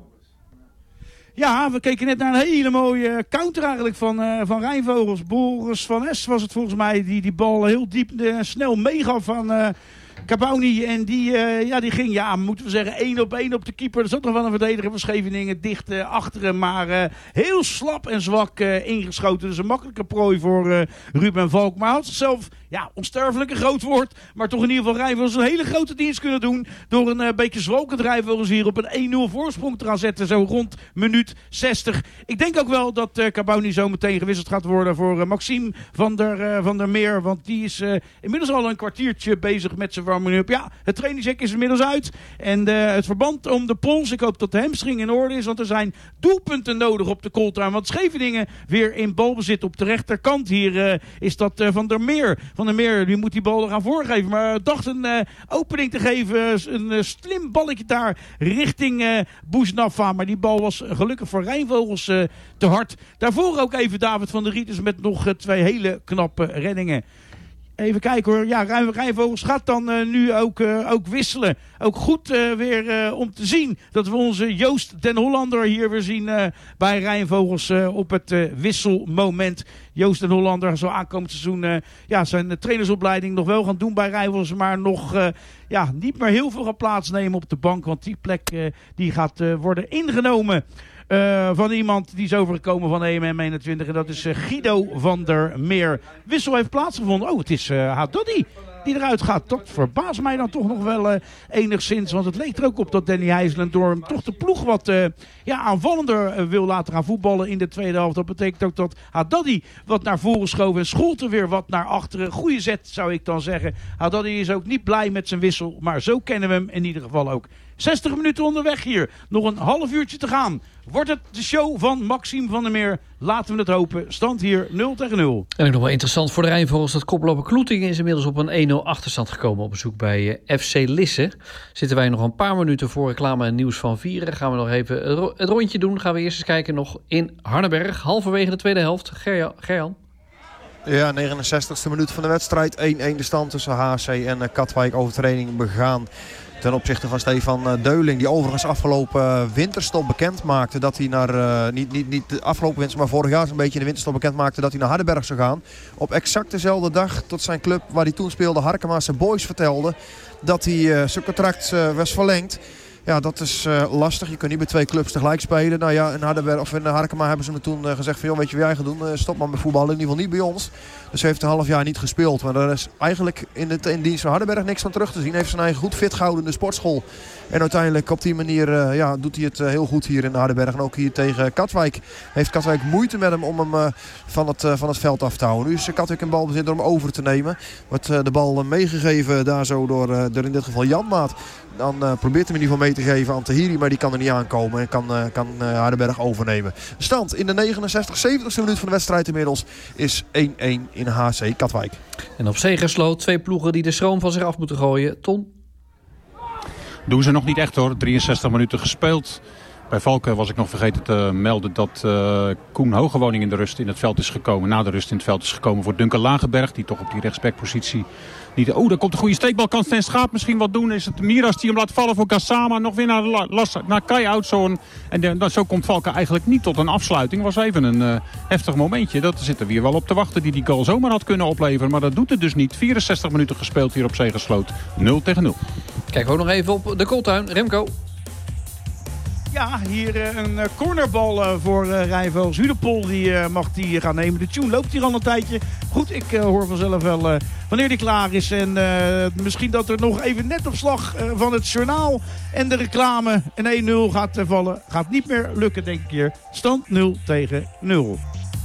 Ja, we keken net naar een hele mooie counter eigenlijk van Rijnvogels. Boris van Es was het volgens mij die bal heel diep snel meegaf van Kabouni. En die ging, moeten we zeggen, 1-op-1 op de keeper. Er zat nog wel een verdediger van Scheveningen dicht achter hem. Maar heel slap en zwak ingeschoten. Dus een makkelijke prooi voor Ruben Valk. Maar had zichzelf, onsterfelijk een groot woord. Maar toch in ieder geval Rijnvogels een hele grote dienst kunnen doen. Door een beetje zwalkend Rijnvogels hier op een 1-0 voorsprong te gaan zetten. Zo rond minuut 60. Ik denk ook wel dat Kabouni zo meteen gewisseld gaat worden voor Maxime van der Meer. Want die is inmiddels al een kwartiertje bezig met zijn warming-up. Ja, het trainingshek is inmiddels uit. En het verband om de pols. Ik hoop dat de hamstring in orde is. Want er zijn doelpunten nodig op de Kooltuin. Want Scheveningen weer in balbezit op de rechterkant. Hier is dat Van der Meer. Van der Meer die moet die bal er gaan voorgeven. Maar dacht een opening te geven. Een slim balletje daar richting Boesnaffa. Maar die bal was gelukkig voor Rijnvogels te hard. Daarvoor ook even David van der Rieters met nog 2 hele knappe reddingen. Even kijken hoor. Ja, Rijnvogels gaat dan nu ook wisselen. Ook goed weer om te zien dat we onze Joost den Hollander hier weer zien bij Rijnvogels op het wisselmoment. Joost den Hollander zal aankomend seizoen zijn trainersopleiding nog wel gaan doen bij Rijnvogels. Maar nog niet meer heel veel gaan plaatsnemen op de bank. Want die plek die gaat worden ingenomen. Van iemand die is overgekomen van EMM 21. En dat is Guido van der Meer. Wissel heeft plaatsgevonden. Oh, het is Haddadi die eruit gaat. Dat verbaast mij dan toch nog wel enigszins. Want het leek er ook op dat Danny Heijzelendorm toch de ploeg wat aanvallender wil laten gaan voetballen in de tweede helft. Dat betekent ook dat Haddadi wat naar voren schoof en Scholte weer wat naar achteren. Goeie zet zou ik dan zeggen. Haddadi is ook niet blij met zijn wissel. Maar zo kennen we hem in ieder geval ook. 60 minuten onderweg hier. Nog een half uurtje te gaan. Wordt het de show van Maxime van der Meer? Laten we het hopen. Stand hier 0-0. En ook nog wel interessant voor de Rijnvogels dat koploper Kloetingen is inmiddels op een 1-0 achterstand gekomen op bezoek bij FC Lisse. Zitten wij nog een paar minuten voor reclame en nieuws van Vieren. Gaan we nog even het rondje doen. Gaan we eerst eens kijken nog in Hardenberg. Halverwege de tweede helft. Gerjan. Ja, 69e minuut van de wedstrijd. 1-1 de stand tussen HC en Katwijk. Overtreding begaan ten opzichte van Stefan Deuling. Die overigens afgelopen winterstop bekend maakte dat hij naar... niet de afgelopen winter, maar vorig jaar zo'n beetje in de winterstop bekend maakte dat hij naar Hardenberg zou gaan. Op exact dezelfde dag tot zijn club waar hij toen speelde, Harkemaanse Boys, vertelde dat hij zijn contract was verlengd. Ja, dat is lastig. Je kunt niet bij 2 clubs tegelijk spelen. Nou ja, in Hardenberg of in Harkema hebben ze me toen gezegd van, joh, weet je wat jij gaat doen? Stop maar met voetballen, in ieder geval niet bij ons. Dus hij heeft een half jaar niet gespeeld. Maar er is eigenlijk in dienst van Hardenberg niks van terug te zien. Hij heeft zijn eigen goed fit gehouden in de sportschool. En uiteindelijk op die manier doet hij het heel goed hier in Hardenberg. En ook hier tegen Katwijk. Heeft Katwijk moeite met hem om hem van het veld af te houden. Nu is Katwijk een balbezit door hem over te nemen. Wordt de bal meegegeven daar zo door in dit geval Janmaat. Dan probeert hem in ieder geval mee te geven aan Tahiri, maar die kan er niet aankomen en kan Hardenberg overnemen. Stand in de 70ste minuut van de wedstrijd inmiddels is 1-1 in HC Katwijk. En op Zegersloot 2 ploegen die de schroom van zich af moeten gooien. Ton? Doen ze nog niet echt hoor. 63 minuten gespeeld. Bij Valken was ik nog vergeten te melden dat Koen Hogewoning in de rust in het veld is gekomen. Na de rust in het veld is gekomen voor Duncan Lagenberg. Die toch op die rechtsbackpositie niet... Oh, daar komt een goede steekbal. Kan Sven Schaap misschien wat doen? Is het Miras die hem laat vallen voor Gassama? Nog weer naar Kai Oudshoorn. En zo komt Valken eigenlijk niet tot een afsluiting. Was even een heftig momentje. Dat zit er weer wel op te wachten die goal zomaar had kunnen opleveren. Maar dat doet het dus niet. 64 minuten gespeeld hier op Zegersloot. 0-0. Kijken we ook nog even op de Kooltuin. Remco. Ja, hier een cornerbal voor Rijnvogels. Hudepol die mag die gaan nemen. De tune loopt hier al een tijdje. Goed, ik hoor vanzelf wel wanneer die klaar is. En misschien dat er nog even net op slag van het journaal en de reclame een 1-0 gaat vallen. Gaat niet meer lukken, denk ik hier. Stand 0-0.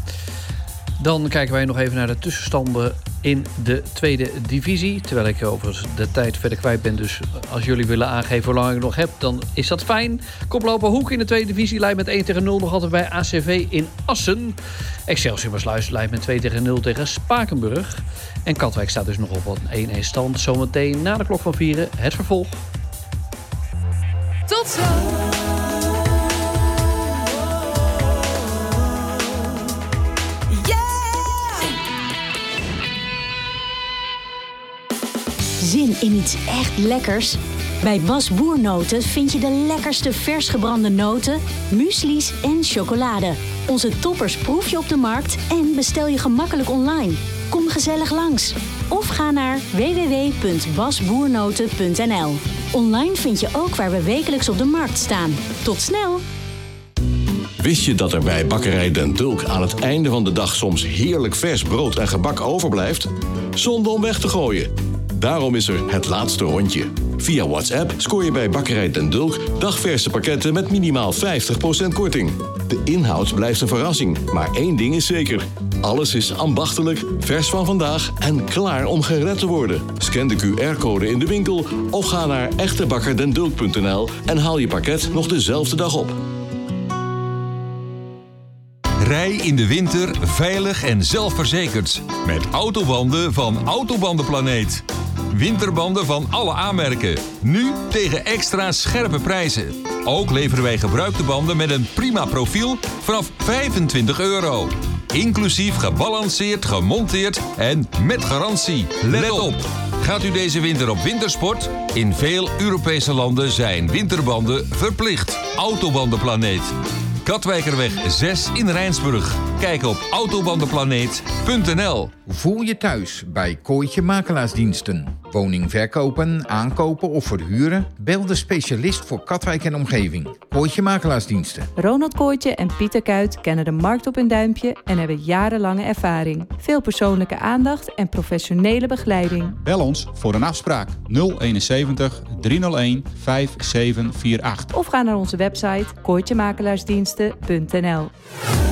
Dan kijken wij nog even naar de tussenstanden in de tweede divisie. Terwijl ik overigens de tijd verder kwijt ben. Dus als jullie willen aangeven hoe lang ik nog heb, dan is dat fijn. Koploper Hoek in de tweede divisie leidt met 1-0 nog altijd bij ACV in Assen. Excelsior Maasluis leidt met 2-0 tegen Spakenburg. En Katwijk staat dus nog op een 1-1 stand. Zometeen na de klok van 4 het vervolg. Tot zo! Zin in iets echt lekkers? Bij Bas Boernoten vind je de lekkerste vers gebrande noten, muesli's en chocolade. Onze toppers proef je op de markt en bestel je gemakkelijk online. Kom gezellig langs. Of ga naar www.basboernoten.nl. Online vind je ook waar we wekelijks op de markt staan. Tot snel! Wist je dat er bij Bakkerij Den Dulk aan het einde van de dag soms heerlijk vers brood en gebak overblijft? Zonde om weg te gooien. Daarom is er het laatste rondje. Via WhatsApp scoor je bij Bakkerij Den Dulk dagverse pakketten met minimaal 50% korting. De inhoud blijft een verrassing, maar één ding is zeker. Alles is ambachtelijk, vers van vandaag en klaar om gered te worden. Scan de QR-code in de winkel of ga naar echtebakkerdendulk.nl en haal je pakket nog dezelfde dag op. Rij in de winter veilig en zelfverzekerd. Met autobanden van Autobandenplaneet. Winterbanden van alle aanmerken. Nu tegen extra scherpe prijzen. Ook leveren wij gebruikte banden met een prima profiel vanaf €25. Inclusief gebalanceerd, gemonteerd en met garantie. Let op! Gaat u deze winter op wintersport? In veel Europese landen zijn winterbanden verplicht. Autobandenplaneet. Katwijkerweg 6 in Rijnsburg. Kijk op autobandenplaneet.nl. Voel je thuis bij Kooitje Makelaarsdiensten. Woning verkopen, aankopen of verhuren? Bel de specialist voor Katwijk en omgeving. Kooitje Makelaarsdiensten. Ronald Kooitje en Pieter Kuit kennen de markt op hun duimpje en hebben jarenlange ervaring. Veel persoonlijke aandacht en professionele begeleiding. Bel ons voor een afspraak 071 301 5748. Of ga naar onze website kooitjemakelaarsdiensten.nl.